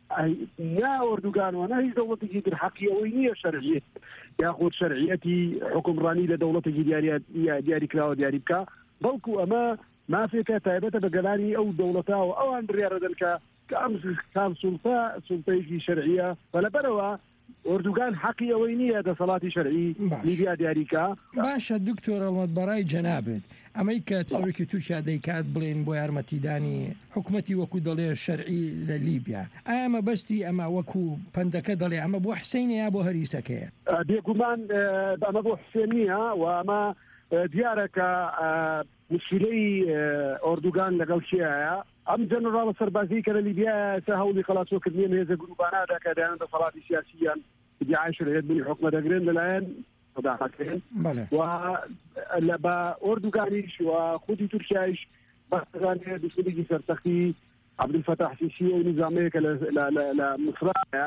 نا وەردوگانەوە نا هیچ دەوڵەتێکی تر حەقی ئەوەی نییە شەرعیەت یاخود شەرعیەتی حکومڕانی لە دەوڵەتێکی دیاریکراوە دیاری بکە بەڵکو ئەمە مافێکە تایبەتە بە گەلانی ئەو دەوڵەتاوە ئەوان بڕیارە دەن کە ئەم کام سولتە سولتەیەکی شەرعیە بەلەبەرەوە وەردوگان حەقی ئەوەی نییە دەسەڵاتی شەرعی لیبیا دیاریکە. باشە دکتۆر ئەڵمەت بەڕای جەنابێت ئەمەی کە سەرۆکی تورکیا دەیکات بڵێن بۆ یارمەتیدانی حکوومەتی وەکو دەڵێ شەرعی لە لیبیا ئایا مەبەستی ئەمە وەکو پندەکە دەڵێ ئەمە بۆ حسینە یا بۆ هەریسەکەیە؟ بێگومان ئەمە بۆ حسێن نییە و ئەمە دیارە کە مشکلەی ئۆردوگان لەگەڵ چیایە ئەم جەنەڕاڵە سەربازی کە لە لیبیا تا هەوڵی خەڵاتۆکردنیە هێزە گروپانادا کە دەیانە دەسەڵاتی سیاسییان ادعای شرعیت بنی حکومە دەگرێن لەلایەن خداحەکەن و لە بە ئۆردوگانیش و خودی تورکیایش بەزانێ دشمنێکی سەرسەختی عەبدولفەتاح سیسی و نظامەیەکە لە مصرایە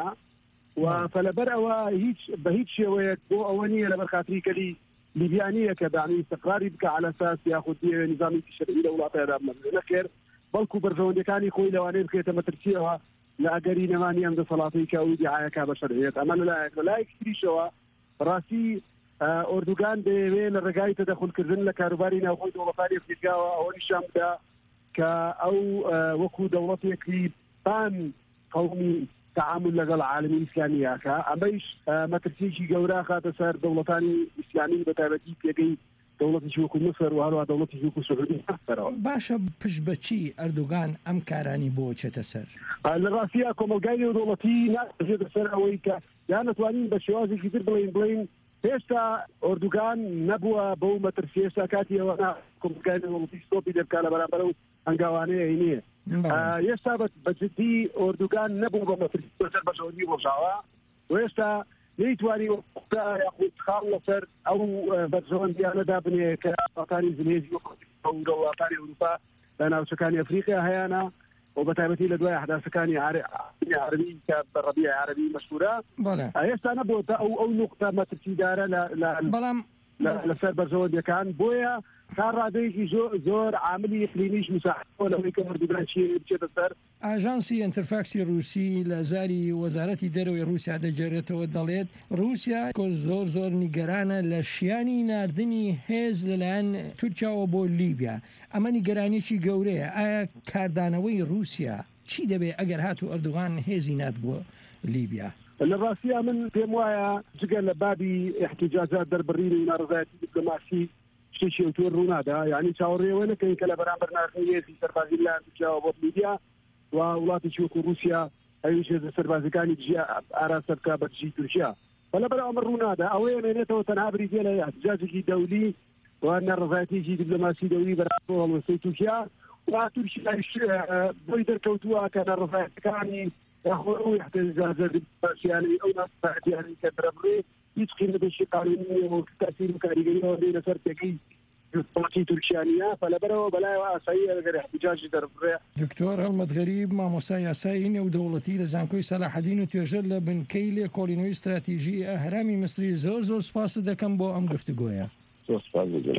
و فەلەبەر ئەوە هیچ بە هیچ شێوەیەک بۆ ئەوە نییە لەبەر خاتری کەلی لیبیانیە کە دامی استقراری بکە على اساس یاخود نظامی شرعی لە وڵاتەیەدا نەکرد بەڵکو بەرژەوەندەکانی خۆی لەوانەیە بکرێتە مەترسیەوە لە ئەگەری نەمانی ئەم دەسەڵاتی کە ئەوی دیعایەکە بە شەرعیەت ئەمە لەلایەک لەلایەک تریشەوە ڕاستی ئۆردوگان دەیەوێت لە ڕێگای تەدەخولکردن لە کاروباری ناوخۆی دەوڵەتانی ئەفریقاوە ئەوە نیشان بدە کە ئەو وەکو دەوڵەتێکی پان قەومی تعامل لەگەڵ عالمی ئیسلامیاکە ئەمەش مەترسیێکی گەورە خاتە سەر دەوڵەتانی ئیسلامی بەتایبەتی پێگەی دەوڵەتی وەکو مصر و هەروە دەوڵەتی وەکو سعودی هەستەرەوە. باشە پشت بەچی ئەردوگان ئەم کارانی بۆ چێتە سەر؟ لە ڕاستیە کۆمەلگای نێودەوڵەتی ناچێتە سەر ئەوەی کە یان نەتوانین بە شێوازێکی تر بڵین بڵین هێشتا ئۆردوگان نەبووە بەو مەترسی هێشتا کاتی ئەوە کۆمەلگای نێودەوڵەتی ستۆپی دەبکات لە بەرامبەر ئەو هەنگاوانەیە هینیە. هێشتا بەجددی ئۆردوگان نەبوو بە مەترسی سەر بەشەوەندی ڕۆژاوە و هێشتا نەیتوانی یاخود خاڵ لەسەر ئەو بەرژەوەندیانەدا بنێ کە وڵاتانی زنێزی و وڵاتانی ئەوروپا لە ناوچەکانی ئەفریقیا هەیەە و بەتایبەتی لە دوای ئەحداثەکانی عەرەبی کە بە ڕەبیع عەرەبی مەشهورە هێشتا نەبووە ئەو ئەو نوقتە مەترسیدارە بەڵام لەسەر بەرژەوەندیەکان بۆیە تا ڕادەیەکی زۆر عاملی ئیقلیمیش مساعدەوە لەوەی کە ئۆردوگان بچێتە سەر. ئاژانسی ئەنتەرفاکسی رووسی لە زاری وەزارەتی دەرەوەی رووسیا دەجێڕێتەوە دەڵێت رووسیا زۆر زۆر نیگەرانە لە شیانی ناردنی هێز لەلایەن تورکیاوە بۆ لیبیا ئەمە نیگەرانێکی گەورەیە ئایا کاردانەوەی رووسیا چی دەبێت ئەگەر هاتوو ئەردوغان هێزی نات بۆ لیبیا؟ لە ڕاستیە من پێم وایە جگە لە بابی احتیجاجات دەربڕین و ناڕزایەتی دیپلۆماسی شتێکی ئەوتۆر ڕوونادا یعنی چاوەڕێوە نەکەین کە لە بەرامبەر نرخی هێزی سەربازی لە تورکیاوە بۆ لیبیا و وڵاتێکی وەکو رووسیا ئەویش هێزە سەربازەکانی جیا ئاراستە بکە بە دژی تورکیا بەلەبەر ئەمە ڕوونادا ئەوەیە مێنێتەوە تەنها بریتێ لە احتیجاجێکی دەولی و ناڕزایەتێکی دیپلۆماسی دەولی بەرامبەر هەڵوەستەی تورکیا و تورکیایش بۆی دەرکەوتووە کە ناڕزایەتەکانی ياخذوا احتجاجات سياسيه او ناس يعني كدربري هیچ قيمه بشي قانوني وتاثير كاريجي ودينا سرتكي بلاتي تركيانيه فلا برا بلا واسعيه غير احتجاج دربري. دكتور هەڵمەت غەریب مامۆسای یاسایی نێودەوڵەتی لە زانکۆی سەلاحەدین و توێژەر لە بنکەی لێکۆڵینەوەی استراتیژی هەرامی مصری زۆر زۆر سپاس دەکەم بۆ ئەم گفتوگۆیە. زۆر سپاس دەکەم.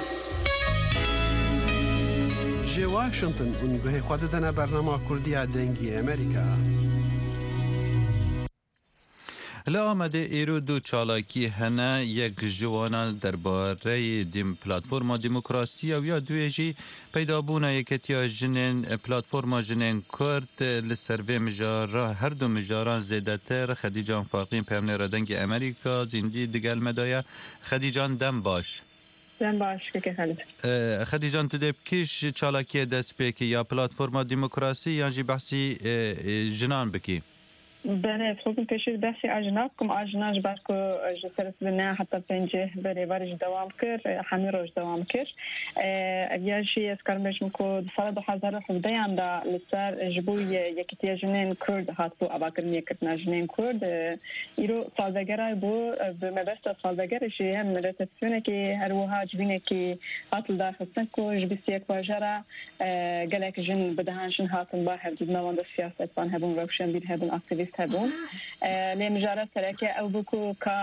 جێ واشنگتن گوێی خوا دەدەنە بەرنامە کوردیە دەنگی ئەمریکا. لە ئامادە ئێرۆ دوو چالاکی هەنە یەک ژوانە دەربارەی پلاتفۆرما دیموکراسی و یا دوێژی پەیدابوونە یەکەتیا ژنێن پلاتفۆرما ژنێن کورد لەسەر vê mijara هەردوو میژاران زێدەتر خەدیجان فاقین پەیامنێرە دەنگی ئەمریکا زیندی دگەلمەدایە خەدیجان دەم باش. دەم باش خەدیجان تو دێ بکیش چالاکیە دەست پێکی یا پلاتفۆرما دیموکراسی یانجی بەحسی ژنان بکی. بله خودم پیشید بحثی اجناب کم اجناج بعد که جسرت بنا حتی پنجه بری ورش دوام کرد همین روز دوام کرد اگرشی از کارمش میکرد سال دو هزار و هفده ام دا لسر جبوی یکیتی جنین کرد هات بو اباکرمی کردن جنین کرد ایرو سالدگرای بو به مبست سالدگرشی هم رسپسیونه که هر وها جبینه که هاتل داخلسن که جبیسی یک واجره گلک جن بدهانشن هاتن با هفدود نواند سیاست بان هبون روشن بید هبون اکتیویست هبون لێ مژارە سەرەکە ئەو بکو کە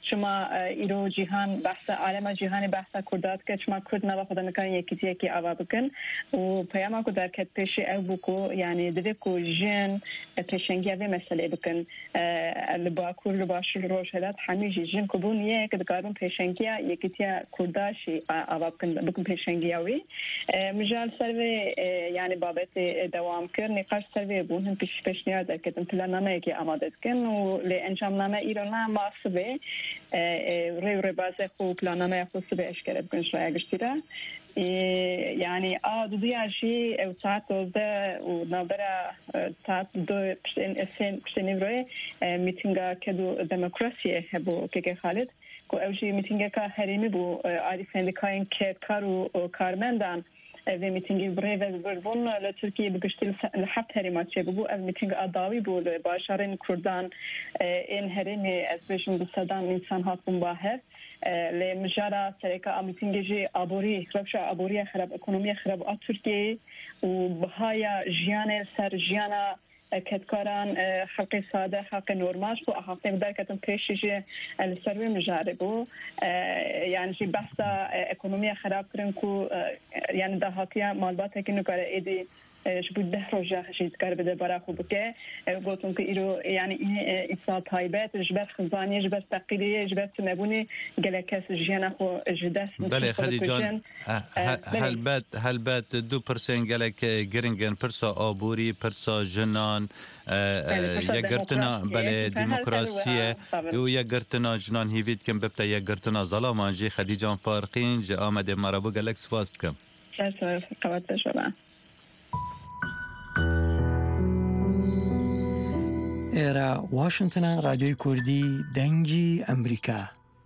شما ایرو جیهان بحث عالم جیهان بحث کردات که شما کرد نوا خدا میکنن یکی یکی آوا بکن و پیام کو در کت پیش او بکو یعنی دوی کو جن پیشنگی اوی مسئله بکن لبا کرد لبا شل روش هدات همیشه جن کبون یک دکارون پیشنگی یکی تیا کرداشی آوا بکن بکن پیشنگی اوی مجال سروی یعنی بابت دوام کرد نقاش سروی بون هم پیش پیش نیاز کردن پلان نامه کی آماده کن و ل انجام نامه ایران ما سبه ری ری بازه خو پلان نامه خو سبه اشکال بکن شویه گشتیره يعني اه ضدي شيء او ساعات ده ونظرة ساعات دو بشين سين بشين يبري ميتينغا كدو ديمقراطية هبو كي خالد كو اوجي ميتينغا كهريمي بو عارفين كاين كارو كارمندان في ميتينغ بريف بربون لتركيا بقشتي لحبت هريمات شيء بو او ميتينغ اداوي بو باشارين كردان ان هريمي اسبيشن بالسودان انسان هاتون باهر لمجارة سرقة ميتينغ ابوري خربشة ابورية خرب اقتصادية خرب تركيا وبهايا جيانا سر جيانا كتكاران حق ساده حق نورمال و حق مقدار كتم پیشیجی السروی مجاربو يعني شي بحث اقتصادية خراب كرن كو يعني ده هاتيا مالبات هكي نكاره ايدي شبود ده روجه شيء كار بده برا خوب که گفتم که ایرو یعنی اتصال تایبت جبر خزانی جبر تقلیدی جبر تنبونی گلکس جینا خو جداس بله خدی جان هل بات هل بات دو پرسنت گلک گرینگن پرسا آبوری پرسا جنان یگرتنا بله دموکراسیه و یگرتنا جنان هیوید کم ببتا یگرتنا ظلام جی خدی جان فارقین جا آمده مرابو گلکس فاست کم شرط قوت شما ئێرە واشنگتنە رادیۆی کوردی دەنگی ئەمریکا.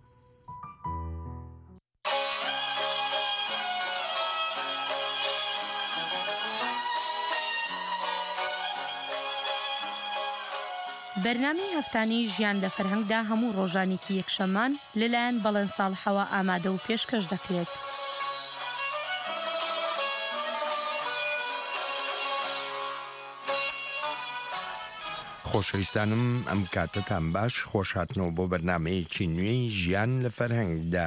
بەرنامەی هەفتانەی ژیان لە فەرهەنگدا هەموو ڕۆژانێکی یەکشەممان لەلایەن بەڵێن ساڵحەوە ئامادە و پێشکەش دەکرێت. خۆشەویستانم ئەم کاتتان باش خۆشهاتنەوە بۆ بەرنامەیەکی نوێی ژیان لە فەرهەنگدا.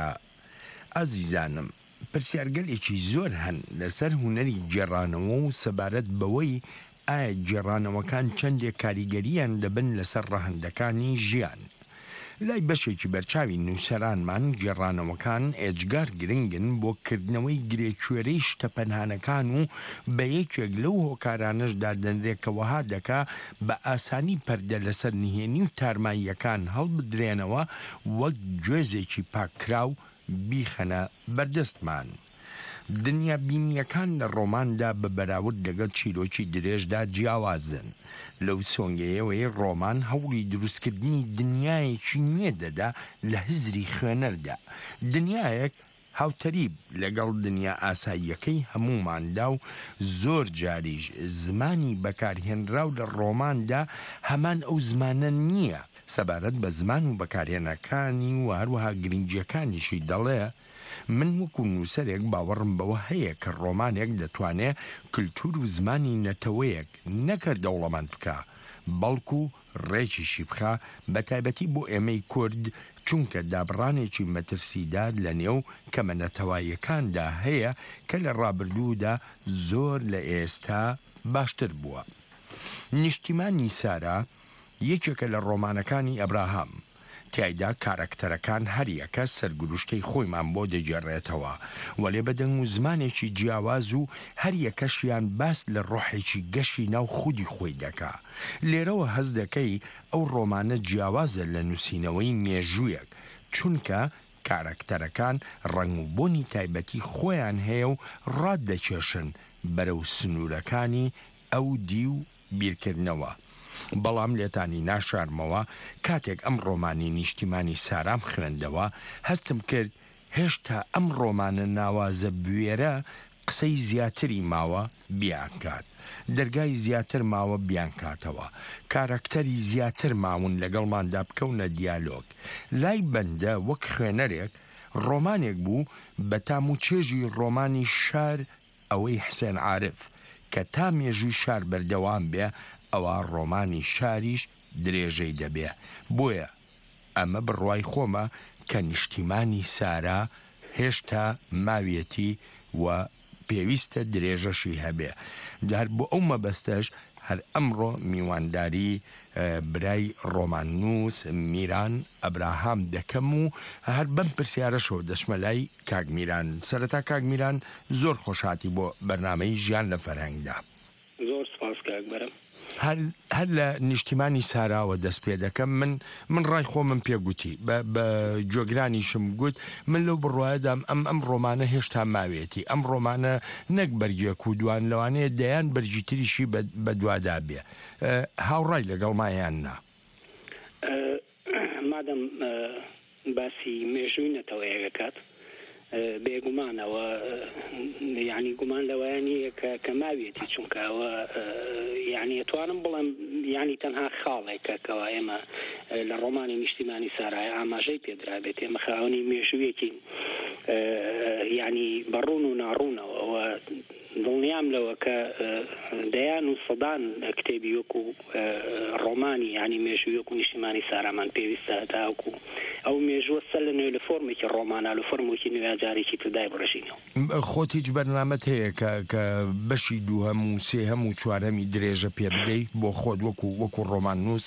ئازیزانم پرسیارگەلێکی زۆر هەن لەسەر هونەری گێڕانەوە و سەبارەت بەوەی ئایا گێڕانەوەکان چەندێک کاریگەریان دەبن لەسەر ڕەهەندەکانی ژیان. لای بەشێکی بەرچاوی نووسەرانمان گێڕانەوەکان ئێجگار گرنگن بۆ کردنەوەی گرێکوێرەی شتە پەنهانەکان و بە یەکێک لەو هۆکارانەشدا دەنرێکەوەها دەکا بە ئاسانی پەردە لەسەر نهێنی و تارماییەکان هەڵبدرێنەوە وەک گوێزێکی پاکراو بیخەنە بەردەستمان. دنیا بینیەکان لە ڕۆماندا بە بەراورد لەگەڵ چیرۆکی درێژدا جیاوازن. لەو سۆنگەیەوەی ڕۆمان هەوڵی دروستکردنی دنیایەکی نوێ دەدا لە هزری خوێنەردا. دنیایەک هاوتەریب لەگەڵ دنیا ئاساییەکەی هەموماندا و زۆر جاریش زمانی بەکارهێنراو لە ڕۆماندا هەمان ئەو زمانە نییە. سەبارەت بە زمان و بەکارهێنەکانی و هەروەها گرنگیەکانیشی دەڵێ من وەکو نووسەرێک باوەڕم بەوە هەیە کە ڕۆمانێک دەتوانێت کللتور و زمانی نەتەوەیەک نەکرد دەوڵەمەند بکە بەڵکو ڕێکیشی بخە بە تایبەتی بۆ ئێمەی کورد چونکە دابڕانێکی مەترسیداد لە نێو کەمە نەتەواییەکاندا هەیە کە لە ڕابردوودا زۆر لە ئێستا باشتر بووە. نیشتیمانی سارا یەکێکە لە ڕۆمانەکانی ئەبراهام. تایدا کارکتەرەکان هەریەکە سەرگروشتەی خۆیمان بۆ دەجێڕێتەوە وەلێ بەدەنگ و زمانێکی جیاواز و هەریەکەشیان باس لە ڕۆحێکی گەشی ناو خودی خۆی دەکا. لێرەوە هەز دەکەی ئەو ڕۆمانە جیاوازە لە نووسینەوەی مێژوویەک چونکە کارکتەرەکان ڕنگ و بۆنی تایبەتی خۆیان هەیە و ڕاد دەکێشن بەرەو سنوورەکانی ئەو دی و بیرکردنەوە. بەڵام لێتانی ناشارمەوە کاتێک ئەم ڕۆمانی نیشتیمانی سارام خوێندەوە هەستم کرد هێشتا ئەم ڕۆمانە ناوازە بوێرە قسەی زیاتری ماوە بیان کات. دەرگای زیاتر ماوە بیان کاتەوە. کارەکتەری زیاتر ماون لەگەڵماندا بکەونە دیالۆگ. لای بەندە وەک خوێنەرێک ڕۆمانێک بوو بە تام و چێژی ڕۆمانی شار ئەوەی حسێن عارف کە تا مێژووی شار بەردەوام بێ ئەوە ڕۆمانی شاریش درێژەی دەبێ. بۆیە ئەمە بڕوای خۆمە کە نیشتیمانی سارا هێشتا ماویەتی و پێویستە درێژەشی هەبێ. دار بۆ ئەو مەبەستەش هەر ئەمڕۆ میوانداری برای ڕۆماننووس میران ئەبراهام دەکەم و هەر بەم پرسیارەشەوە دەچمە لای کاگمیران. سەرەتا کاگمیران زۆر خۆشحاتی بۆ بەرنامەی ژیان لە فەرهەنگدا. زۆر سپاس کاکبەرم. هەر لە نیشتیمانی ساراوە دەست پێ دەکەم. من من ڕای خۆ من پێگوتی بە جۆگرانیشم گوت من لەو بڕواایدام ئەم ئەم ڕۆمانە هێشتا ماوێتی، ئەم ڕۆمانە نەک بەرگێک و دوان لەوانەیە دەیان بەرجی تریشی بە دوادا بێ. هاوڕای لەگەڵ مایان نا مادەم باسی مێژووی نەتەوە یەکات بێگومانەوە یعنی گومان لەوەیانە کە ماوێتی چونکەوە یعنی ئەتوانم بڵێم ینی تەنها خاڵێکە کەەوە ئێمە لە ڕۆمانی نیشتیمانی سارای ئاماژەی پێدرابێت ئێمە خاوەنی مێژوویەکی ینی بەڕوون و ناڕوونەوە دڵنیام لەوە کە دەیان و سەدان کتێبی وەکو ڕۆمانی ینی مێژووی وەکو نیشتیمانی سارامان پێویستە تاوەکو ئەو مێژووە سەر لە نوێ لە فۆرمێکی ڕۆمانە لە فۆرمێکی نوێ جارێکی تردای بڕژینەوە. خۆت هیچ بەرنامەت هەیە کە بەشی دوو هەموو سێ هەموو چوارەمی درێژە پێ بدەیت بۆ خۆت وەکو وەکو ڕۆماننووس؟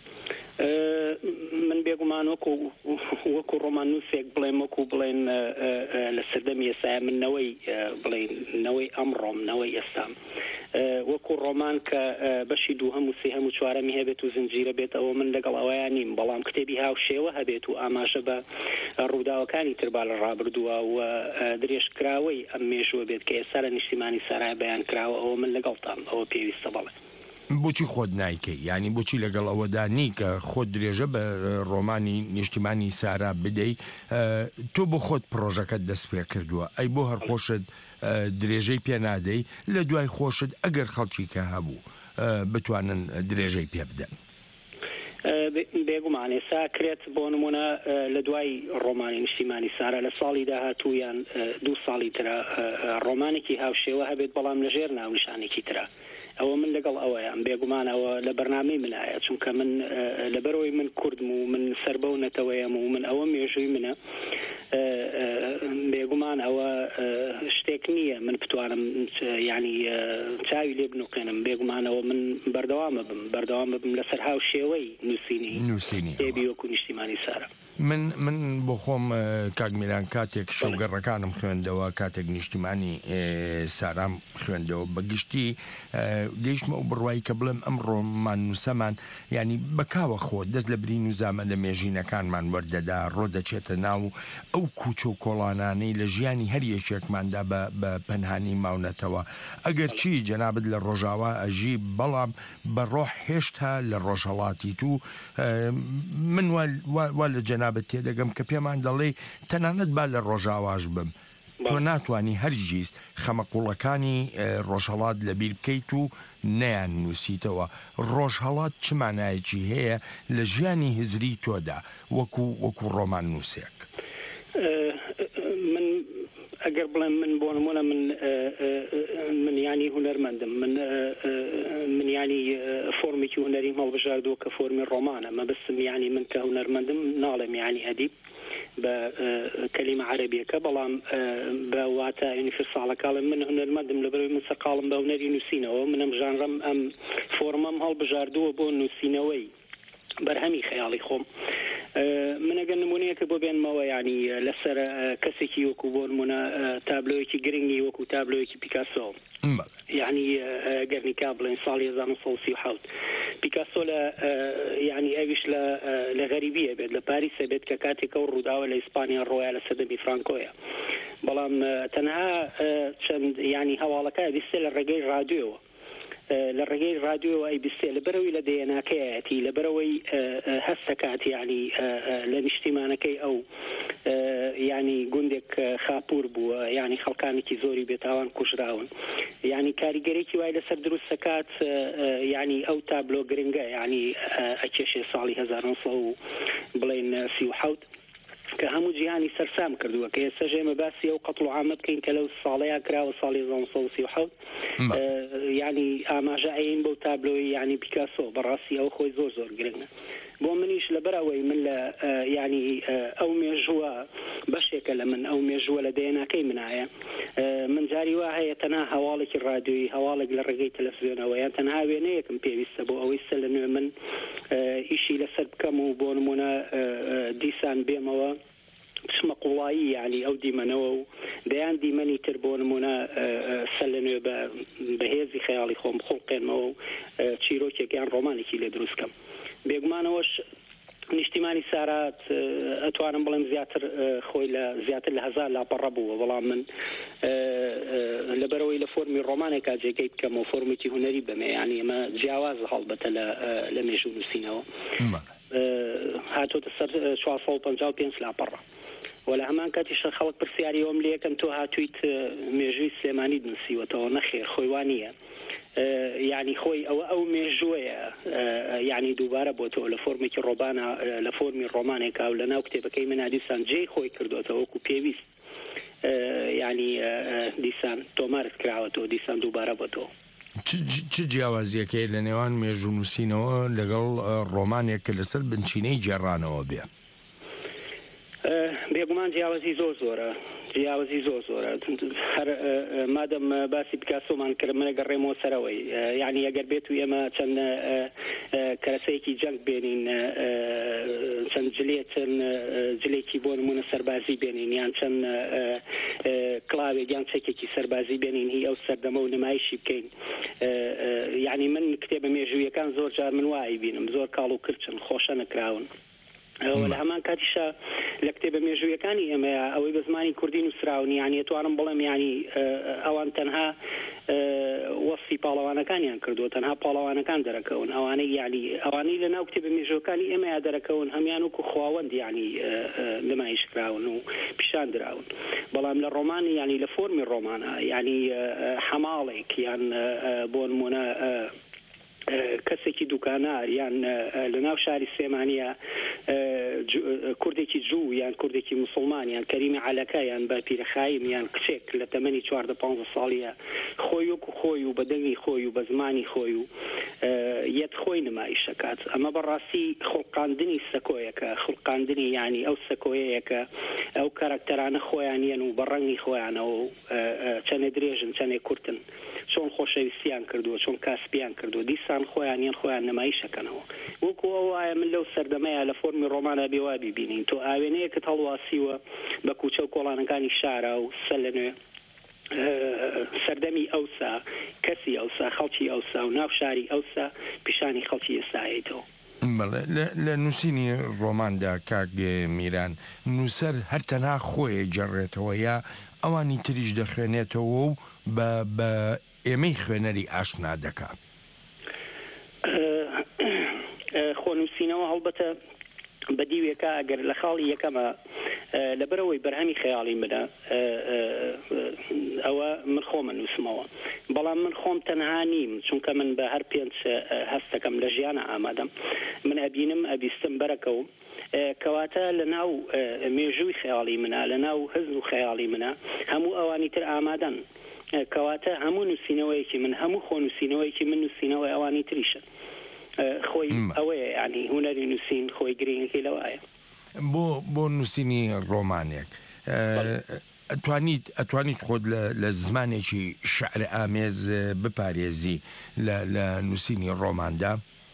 من بێگومان وەکو وەکو ڕۆماننووسێک بڵێم وەکو بڵێن لە سەردەمی ئێستاە منەوەی بڵێن نەوەی ئەمڕۆم نەوەی ئێستام وەکو ڕۆمان کە بەشی دوو هەموو سێ هەموو چوارەمی هەبێت و زنجیرە بێت ئەوە من لەگەڵ ئەوەیان نیم، بەڵام کتێبی هاوشێوە هەبێت و ئاماژە بە ڕووداوەکانی تربا لە ڕابردووە و درێژکراوەی ئەم مێژووە بێت کە ئێستا لە نیشتیمانی سارای بەیان کراوە ئەوە من لەگەڵتام ئەوە پێویستە بڵێ. بۆچی خۆت نایکەی؟ ینی بۆچی لەگەڵ ئەوەدا نی کە خۆت درێژە بە ڕۆمانی نیشتیمانی سارا بدەی تۆ بۆ خۆت پرۆژەکەت دەست پێ کردووە، ئەی بۆ هەر خۆشت درێژەی پێ نادەی لە دوای خۆشت ئەگەر خەڵکی کە هەبوو بتوانن درێژەی پێ بدەن. بێگومان ئێستا کرێت بۆ نمونە لە دوای ڕۆمانی نیشتیمانی سارا لە ساڵی داهاتوویان دوو ساڵی ترە ڕۆمانێکی هاوشێوە هەبێت بەڵام لەژێر ناونیشانێکی ترە. ئەوە من لەگەڵ ئەوەیە بێگومانەوە لە بەرنامەی منایە چونکە من لەبەرەوەی من کوردم و من سەربەونەتەوەیەم و من ئەوە مێژووی منە بێگومان ئەوە شتێک نییە من بتوانم ینی چاوی لێ بنوقێنم. بێگومانەوە من بەردەوامە بم بەردەوامە بم لەسەر هاو شێوەی نووسینی نووسینی کتێبی وەکو نیشتیمانی سارا. من من بۆ خۆم کاگمیران کاتێک شەوگەڕەکانم خوێندەوە کاتێک نیشتیمانی سارام خوێندەوە بەگشتی گەیشتمە و بڕوایی کە بڵێم ئەم ڕۆمان نووسەمان ینی بەکاوە خۆ دەست لە برین و زامە لە مێژینەکانمان وەردەدا ڕۆ دەچێتە ناو ئەو کوچە و کۆڵانانەی لە ژیانی هەر یەکێکماندا بە پەنهانی ماونەتەوە. ئەگەر چی جەنابەت لە ڕۆژاوا ئەژی بەڵام بەڕۆح هێشتا لە ڕۆژهەڵاتی تو من وا لە جەنابەت تێدەگەم کە پێمان دەڵێ تەنانەت با لە ڕۆژاواش بم تۆ ناتوانی هەرگیز خەمەقوڵەکانی ڕۆژهەڵات لەبیر بکەیت و نەیان نووسیتەوە. ڕۆژهەڵات چ مانایەکی هەیە لە ژیانی هزری تۆدا وەکو وەکو ڕۆمان نووسێک؟ من ئەگەر بڵێم من بۆ نمونە من من ینی هونەرمەندم من من ینی فۆرمێکی هونەری هەڵبژاردووە کە فۆرمی ڕۆمانە مەبەستم ینی من کە هونەرمەندم ناڵێم ینی ئەدیب بە کەلیمە عەرەبیەکە بەڵام بە واتە ئینفساڵەکاڵم من هونەرمەندم لەبەرەوەی من سەرقاڵم بە هونەری نووسینەوە منم ژانڕەم ئەم فۆرمەم هەڵبژاردووە بۆ نووسینەوەی بەرهەمی خەیاڵی خۆم. من ئەگەر نمونەیەکە بۆ بێنمەوە ینی لەسەر کەسێکی وەکو بۆ نمونە تابلۆیەکی گرنگی وەکو تابلۆیەکی پیکاسۆ یعنی گەرنیکا بڵێن ساڵی هەزار و نۆ سەد و سی و حەوت پیکاسۆ لە یعنی ئەویش لە غەریبیە بێت لە پاریسە بێت کە کاتێکە و ڕووداوە لە ئیسپانیا ڕۆیە لە سەردەمی فرانکۆیە بەڵام تەنها چەند ینی هەواڵەکە بیستێ لە ڕێگەی رادیۆوە لە ڕێگەی رادیۆ ئەی بیستێ لەبەرەوەی لە دێناکەیەتی لەبەرەوەی هەستەکات ینی لە نیشتیمانەکەی ئەو ینی گوندێک خاپور بووە ینی خەڵکانێکی زۆری بێتاوان کوژراون ینی کاریگەرێکی وای لەسەر دروستەکات ینی ئەو تابلۆ گرنگە ینی ئەکێشێ ساڵی هەزار و نۆ سەد و بڵێن سی و حەوت کە هەموو جیهانی سەرسام کردووە کە ئێستا ژێمە باسی ئەو قەتڵ و عامە بکەین کە لەو ساڵەیە کراوە ساڵی هەزار و نۆ سەد و سی و حەوت ینی ئاماژە ئەین بەو تابلۆی ینی پیکاسۆ بەڕاستی ئەو خۆی زۆر زۆر گرنگە بۆ منیش ئەویش لەبەرەوەی من لە ینی ئەو مێژووە بەشێکە لە من ئەو مێژووە لە دێناکەی منایە من جاری وا هەیە تەنها هەواڵێکی ڕادیۆیی هەواڵێک لە ڕێگەی تەلەڤیزیۆنەوە یان تەنها وێنەیەکم پێویستە بۆ ئەوەی سە لە نوێ من ئیشی لەسەر بکەم و بۆ نمونە دیسان بێمەوە بچمە قوڵایی یعنی ئەو دیمەنەوە و دەیان دیمەنی تر بۆ نمونە سە لە نوێ بەهێزی خەیاڵی خۆم خۆڵقێنمەوە و چیرۆکێکیان ڕۆمانێکی لێ دروستکەم بێگومانەوەش نیشتیمانی سارات ئەتوانم بڵێم زیاتر خۆی لە زیاتر لە هەزار لاپەڕە بووە بەڵام من لەبەرەوەی لە فۆرمی ڕۆمانێکا جێگەی بکەم و فۆرمێکی هوەری بمێ ینی ئەمە جیاوازە هەڵبەتە لە مێژوو نووسینەوە هاتۆتە سەر چوارسەد و پەنجا و پێنج لاپەڕە وە لە هەمان کاتیشە خەڵک پرسیاریەوەم لێکەن تۆ هاتوویت مێژووی سلێمانی دنووسیوەتەوە نەخێر خۆی وانە یعنی خۆی ئەوە ئەو مێژوویە یعنی دووبارە بۆ تۆ لە فۆرمێکی ڕۆبانە لە فۆرمی ڕۆمانێکا و لە ناو کتێبەکەی منە دیسان جێی خۆی کردوێتەوە وەکو پێویست یعنی دیسان تۆمارت کراوەتەوە دیسان دووبارە بۆ تۆ چ جیاوازیەکەی لە نێوان مێژوو نووسینەوە لەگەڵ ڕۆمانێک کە لەسەر بنچینەی جێڕانەوە بێ بێگومان جیاوازی زۆر زۆرە جیاوازی زۆر زۆرە هەر مادەم باسی پیکاسۆمان کرد منە گەڕێمەوە سەرەوەی یعنی ئەگەر بێت و ئێمە چەند کەرەسەیەکی جەنگ بێنین چەند جلێتن جلێکی بۆ نمونە سەربازی بێنین یان چەند کڵاوێک یان چەکێکی سەربازی بێنین هی ئەو سەردەمە و نمایشی بکەین یعنی من کتێبە مێژوویەکان زۆر جار من وای بینم زۆر کاڵ و کرچن خۆشە نەکراون لە هەمان کاتیشە لە کتێبە مێژوویەکانی ئێمە ئەوەی بە زمانی کوردی نووسراون یعنی توانم بڵێم ینی ئەوان تەنها وەصفی پاڵەوانەکانیان کردووە تەنها پاڵەوانەکان دەرەکەون ئەوانەی یعنی ئەوانەی لە ناو کتێبە مێژووەکانی ئێمەیە دەرەکەون هەمیان وەکو خواوەند یعنی نمایش کراون و پیشان دراون بەڵام لە ڕۆمانی ینی لە فۆرمی ڕۆمانە یعنی حەماڵێک یان بۆ نمونە کەسێکی دوکانار یان لە ناو شاری سلێمانیە کوردێکی جوو یان کوردێکی مسلمان یان کەریمی عەلەکە یان بە پیرەخایم یان کچێک لە تەمەنی چواردە پانزە ساڵیە خۆی وەکو خۆی و بە دەنگی خۆی و بە زمانی خۆی و یەت خۆی نمایشەکات ئەمە بەڕاستی خوڵقاندنی سەکۆیەکە خوڵقاندنی یعنی ئەو سەکۆیەکە ئەو کارکتەرانە خۆیانیان و بە ڕەنگی خۆیانەوە و چەندێ درێژن چەندێ کورتن چۆن خۆشەویستیان کردووە چۆن کاسپیان کردو دیسان خۆیان یان خۆیان نمایشەکەنەوە وەکو ئەو وایە من لەو سەردەمەیە لە فۆرمی ڕۆمانە بێوا بیبینین تۆ ئاوێنەیەکت هەڵواسیوە بە کوچە و کۆڵانەکانی شارە و سەر لە نوێ سەردەمی ئەوسا کەسی ئەوسا خەڵکی ئەوسا و ناو شاری ئەوسا پیشانی خەڵکی ئێستایەوە لە نووسینی ڕۆماندا کاک میران نووسەر هەر تەنها خۆی جەڕێتەوە یا ئەوانی تریش دەخوێنێتەوە و بە ئێمەی خوێنەری ئاشنا دەکا خۆنووسینەوە هەڵبەتە بەدیوێکە ئەگەر لە خاڵی یەکەمە لەبەرەوەی بەرهەمی خەیاڵی منە ئەوە من خۆمە نووسمەوە بەڵام من خۆم تەنها نیم چونکە من بە هەر پێنج هەستەکەم لە ژیانە ئامادەم من ئەبینم ئەبیستم بەرەکەوم کەواتە لە ناو مێژووی خەیاڵی منە لە ناو حزب و خەیاڵی منە هەموو ئەوانی تر ئامادەن کەواتە هەموو نووسینەوەیەکی من هەموو خۆ نووسینەوەیەکی من نووسینەوەی ئەوانی تریشە خۆی ئەوەیە ینی هوەری نووسین خۆی گرنگەکەی لەوایە بۆ بۆ نووسینی ڕۆمانێک ئەتوانیت ئەتوانیت خۆت لە زمانێکی شعر ئامێز بپارێزی لە نووسینی ڕۆماندا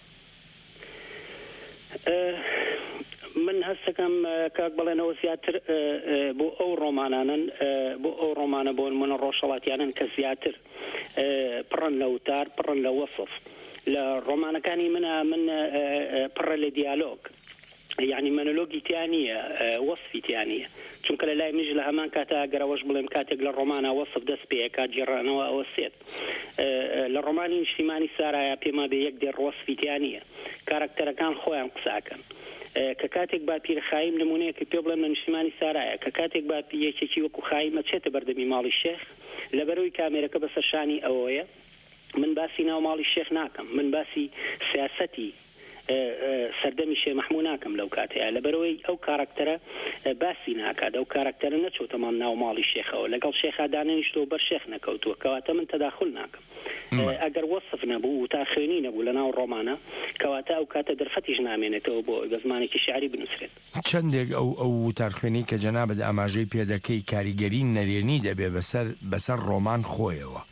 من هەستەکەم کاک بڵێنەوە زیاتر بۆ ئەو ڕۆمانانن بۆ ئەو ڕۆمانە بۆ منە ڕۆژهەڵاتیانن کە زیاتر پڕن لە وتار پڕن لە وەسف لە ڕۆمانەکانی منە من پڕە لە دیالۆگ یعنی مەنۆلۆگی تیانە وەصفی تیانە چونکە لە لای مژ لە هەمان کاتە گەرەوەش بڵێم کاتێک لە ڕۆمانە وەصف دەست پێ کات جێڕانەوە ئەوە سێت لە ڕۆمانی نیشتیمانی سارایە پێما بێ یەک دێر وەصفی تیانە کارکتەرەکان خۆیان قساکەن کە کاتێک با پیرخایم نمونەیەکە پێ بڵێم لە نیشتیمانی سارایە کە کاتێک با یەکێکی وەکو خایمە چێتە بەردەمی ماڵی شێخ لەبەرەوەی کامێرەکە بەسەر شانی ئەوەیە من باسی ناو ماڵی شێخ ناکەم من باسی سیاسەتی سەردەمی شێ مەحموود ناکەم لەو کاتەیە لەبەرەوەی ئەو کاراکتەرە باسی ناکات ئەو کاراکتەرە نەچۆتەمان ناو ماڵی شێخەوە لەگەڵ شێخا دانیشتۆ بەر شێخ نەکەوتووە کەواتە من تەداخل ناکەم ئەگەر وەصف نەبوو و تا خوێنی نەبوو لە ناو ڕۆمانە کەواتە ئەو کاتە دەرفەتیش نامێنێتەوە بۆ بە زمانێکی شعری بنووسێت چەندێک ئەو ئەو وتارخوێنی کە جەنابەت ئاماژەی پێدەکەی کاریگەری نەرێنی دەبێ بەسەر بەسەر ڕۆمان خۆیەوە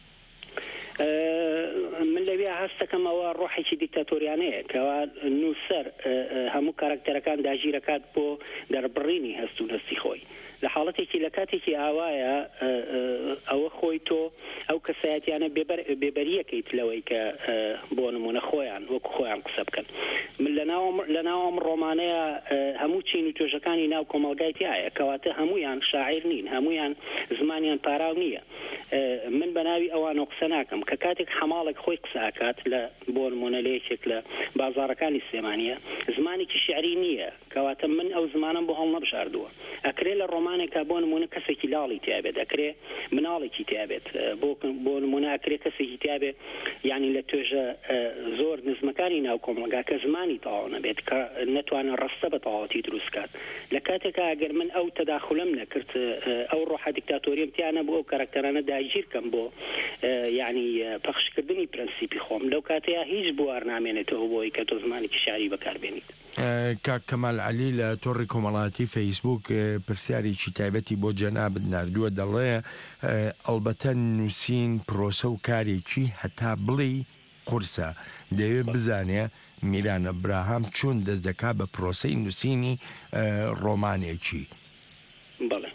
من لەوێ هەستەکەم ئەوە ڕۆحێکی دیکتاتۆریانەیە کەوا نووسەر هەموو کارکتەرەکان داگیرەکات بۆ دەربڕینی هەست و دەستی خۆی لە حاڵەتێکی لە کاتێکی ئاوایە ئەوە خۆی تۆ ئەو کەسایەتیانە بێبەریەکەیت لەوەی کە بۆ نمونە خۆیان وەکو خۆیان قسە بکەن من لە ناوم ڕۆمانەیە هەموو چین و توێژەکانی ناو کۆمەڵگایتیایە کەواتە هەمویان شاعیر نین هەمویان زمانیان پاراو نییە من بە ناوی ئەوانە قسە ناکەم کە کاتێک حەماڵێک خۆی قساکات لە بۆ نمونە لە یەکێک لە بازاڕەکانی سلێمانیە زمانێکی شعری نییە کەواتە من ئەو زمانم بۆ هەڵ نەبژاردووە ئەکرێ لە ڕۆمانێکا بۆ نمونە کەسێکی لاڵی تیابێت ئەکرێ مناڵێکی تیابێت بۆ نمونە ئەکرێ کەسێکی تیابێت یعنی لە توێژە زۆر نزمەکانی ناو کۆمەڵگا کە زمانی تەواو نەبێت کە نەتوانە ڕستە بە تەواوەتی دروستکات لە کاتێکا ئەگەر من ئەو تەداخلم نەکرد ئەو ڕۆحە دیکتاتۆریم تیانە بۆ ئەو کارکتەرانە داگیرکەم بۆ یعنی پەخشکردنی پرەنسیپی خۆم لەو کاتەیە هیچ بوار نامێنێتەوە بۆی کە تۆ زمانێکی شعری بەکاربێنیت کاک کەمال عەلی لە تۆڕی کۆمەڵایەتی فەیسبوک پرسیارێکی تایبەتی بۆ جەنابت ناردووە دەڵێ ئەلبەتە نووسین پرۆسە و کارێکی هەتا بڵێ قورسە دەوێت بزانێ میران ئەبراهام چۆن دەست دەکا بە پرۆسەی نووسینی ڕۆمانێکی بەڵێ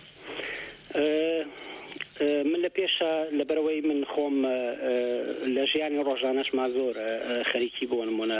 من لە پێشە لەبەرەوەی من خۆم لە ژیانی ڕۆژانەشما زۆر خەریکی بۆ نمونە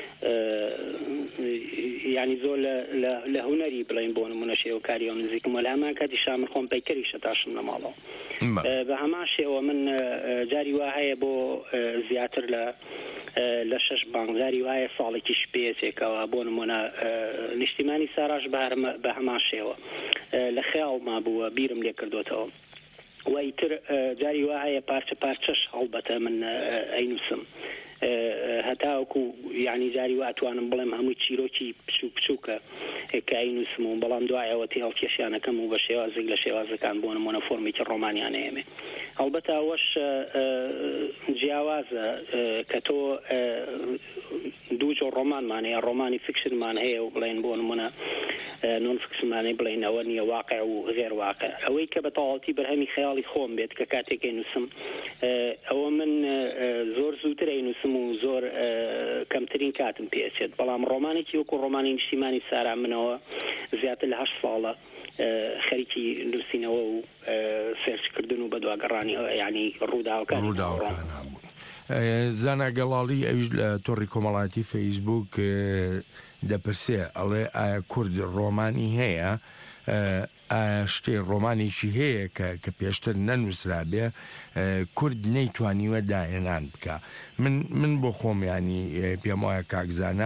ینی زۆر لە هوەری بڵین بۆ نمونە شێوەکاری ئەو نزیکم لە هەمان کاتی شامن خۆم پەیکەری شەتاشم لە ماڵەوە بە هەمان شێوە من جاری وا هەیە بۆ زیاتر لە لە شەش بانگزاری وایە ساڵێکیش پێچێکەوە بۆ نمونە نیشتیمانی ساراش بە هەمان شێوە لە خەیاڵما بووە بیرم لێ کردوتەوە وایتر جاری وایە پارچە پارچەش هەڵبەتە من ئەینووسم هەتاوەکو یعنی جاری واتوانم بڵێم هەمووی چیرۆکی بچوو بچووکە کە ئەینووسم و بەڵام دوایەوە تی هەڵکێشیانەکەم و بە شێوازێک لە شێوازەکان بۆ نمونە فۆرمێکی ڕۆمانیان ئێمێ هەڵبەتە ئەوەش جیاوازە کە تۆ دوو جۆ ڕۆمانمانەیە ڕۆمانی فیکشنمان هەیە و بڵێن بۆ نمونە نۆن فیکشنمانەی بڵێن ئەوە نییە واقع و غێر واقع ئەوەی کە بە تەواوەتی بەرهەمی خەیاڵی خۆم بێت کە کاتێک ئەینووسم ئەوە من زۆر زووتر ئەینووسم و زۆر کەمترین کاتم پێچێت بەڵام ڕۆمانێکی وەکو ڕۆمانی نیشتیمانی سارا منەوە زیاتر لە هەشت ساڵە خەریکی نووسینەوە و سێرچکردن و بەدواگەڕانی ینی ڕووداوەکان زانا گەڵاڵی ئەویش لە تۆڕی کۆمەڵایەتی فەیسبوک دەپرسێ ئەڵێ ئایا کورد ڕۆمانی هەیە ئایا شتێ ڕۆمانێکی هەیە کە پێشتر نەنووسرا بێ کورد نەیتوانیوە داهێنان بکە من من بۆ خۆم ینی پێم وایە کاکزانە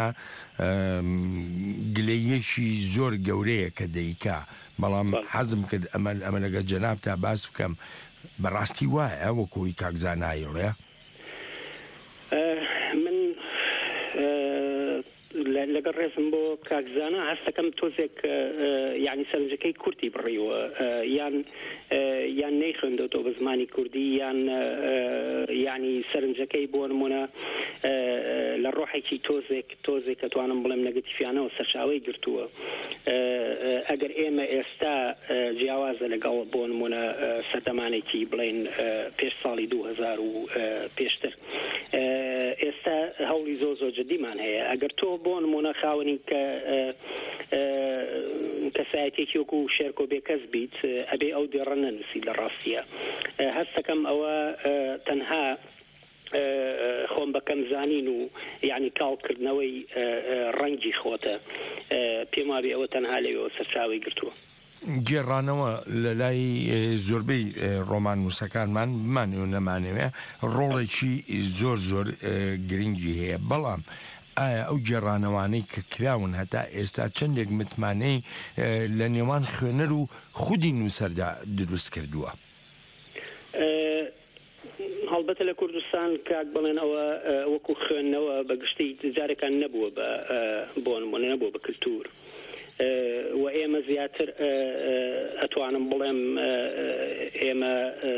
گلەیەکی زۆر گەورەیە کە دەیکا بەڵام حەزم کرد ئەمە ئەمە لەگە جەناب تا باس بکەم بەڕاستی وایە وەکوی کاکزانایڵێ من لەگەڵ ڕێزم بۆ کاکزانە هەستەکەم تۆزێک یعنی سەرنجەکەی کورتی بڕیوە یان یان نەی خوێندەوە بە زمانی کوردی یان یعنی سەرنجەکەی بۆ نمونە لە ڕۆحێکی تۆزێک تۆزێک کە توانم بڵێم نەگەتیفیانەوە سەرچاوی گرتووە ئەگەر ئێمە ئێستا جیاوازە لەگەڵ بۆ نمونە سەردەمانێکی بڵێن پێش ساڵی دوو هەزار و پێشتر ئێستا هەوڵی زۆر زۆر جدیمان هەیە ئەگەر تۆ بۆ نمونە خاوەنی کە کەسایەتێکی وەکو شێرکۆ بێکەس بیت ئەبێ ئەو دێڕە نەنووسی لە ڕاستیە هەستەکەم ئەوە تەنها خۆم بەکەم زانین و یعنی کاڵکردنەوەی ڕەنگی خۆتە پێم وابێ ئەوە تەنها لەوێەوە سەرچاوی گرتووە گێڕانەوە لە لای زۆربەی ڕۆمان نووسەکانمان بمانێ و نەمانەوێ ڕۆڵێکی زۆر زۆر گرنگی هەیە بەڵام ئایا ئەو گێڕانەوانەی کە کراون هەتا ئێستا چەندێک متمانەی لە نێوان خوێنەر و خودی نووسەردا دروست کردووە هەڵبەتە لە کوردستان کاک بڵێن ئەوە وەکو خوێندنەوە بە گشتی جارێکان نەبووە بە بۆ نمونە نەبووە بە کللتور و ئێمە زیاتر ئەتوانم بڵێم ئێمە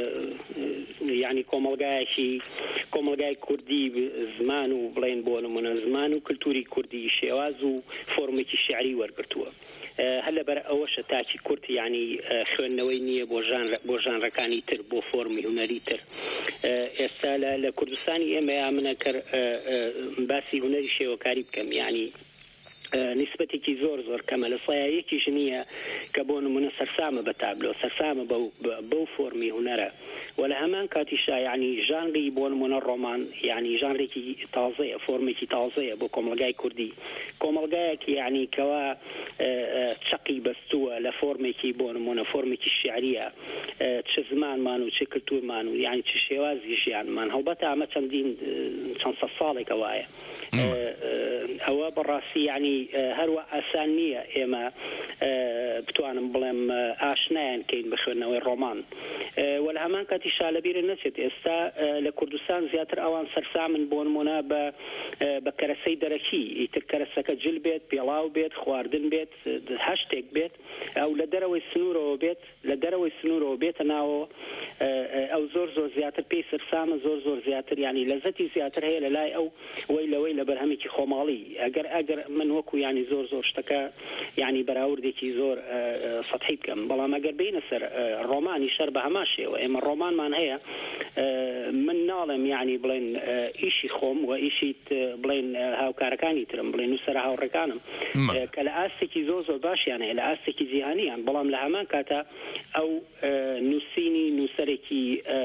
ینی کۆمەلگایەکی کۆمەلگای کوردی زمان و بڵێن بۆ نمونە زمان و کللتوری کوردی شێواز و فۆرمێکی شعری وەرگرتووە هەر لەبەر ئەوەشە تاکی کورت ینی خوێندنەوەی نییە بۆ بۆ ژانڕەکانی تر بۆ فۆرمی هوەری تر ئێستا لە کوردستانی ئێمە یا منە کرد باسی هوەری شێوەکاری بکەم ینی نسبەتێکی زۆر زۆر کەمە لە سایەکیش نییە کە بۆ نمونە سەرسامە بە تابلۆ سەرسامە بەو فۆرمی هوەرە و لە هەمان کاتیشا ینی ژانری بۆ نمونە ڕۆمان ینی ژانرێکی تازەیە فۆرمێکی تازەیە بۆ کۆمەلگای کوردی کۆمەلگایەکی ینی کەوا چقی بەستووە لە فۆرمێکی بۆ نمونە فۆرمێکی شعریە چ زمانمان و چ کللتورمان و یانی چ شێوازی ژیانمان هەڵبەتە ئەمە چەندین چەند سە ساڵێک وایە ئەوە بەڕاستی ینی هەروە ئاسان نییە ئێمە بتوانم بڵێم ئاشنایان کەین بە خوێندنەوەی ڕۆمان وە لە هەمان کاتیشا لەبیرە نەچێت ئێستا لە کوردستان زیاتر ئەوان سەرسامن بۆ نمونە بە بە کەرەسەی دەرەکی ئیتر کەرەسەکە جل بێت پێڵاو بێت خواردن بێت هەشتێک بێت ئەو لە دەرەوەی سنوورەوە بێت لە دەرەوەی سنوورەوە بێتە ناوە ئەو زۆر زۆر زیاتر پێی سەرسامە زۆر زۆر زیاتر ینی لەزەتی زیاتر هەیە لە لای ئەو وەی لەوەی لە بەرهەمێکی خۆماڵی ئەگەر ئەگەر من وەکو ینی زۆر زۆر شتەکە ینی بەراوردێکی زۆر سەتحی بکەم بەڵام ئەگەر بینە سەر ڕۆمانی شەر بە هەما شێوە ئێمە ڕۆمانمان هەیە من ناڵێم ینی بڵێن ئیشی خۆم و ئیشیت بڵێن هاوکارەکانی ترم بڵێن و سەر هاوڕێکانم کە لە ئاستێکی زۆر زۆر باشیان هەیە لە ئاستێکی جیهانیان بەڵام لە هەمان کاتە ئەو نووسینی نووسەرێکی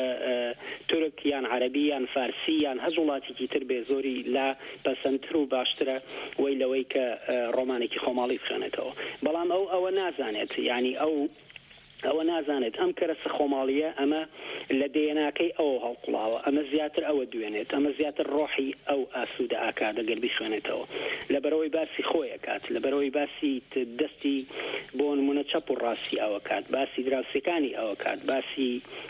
تورک یان عەرەبی یان فارسی یان هەر وڵاتێکی تر بێ زۆری لا پەسەندتر و باشترە وەی لەوەی کە ڕۆمانێکی خۆماڵی بخوێنێتەوە بەڵام ئەو ئەوە نازانێت ینی ئەو ئەوە نازانێت ئەم کەرەسە خۆماڵیە ئەمە لە دێناکەی ئەوە هەڵقڵاوە ئەمە زیاتر ئەوە دوێنێت ئەمە زیاتر ڕۆحی ئەو ئاسوودە ئاکا دەگەر بخوێنێتەوە لەبەرەوەی باسی خۆیە کات لەبەرەوەی باسی دەستی بۆ نمونە چەپ و ڕاستی ئەوە کات باسی دراوسەکانی ئەوە کات باسی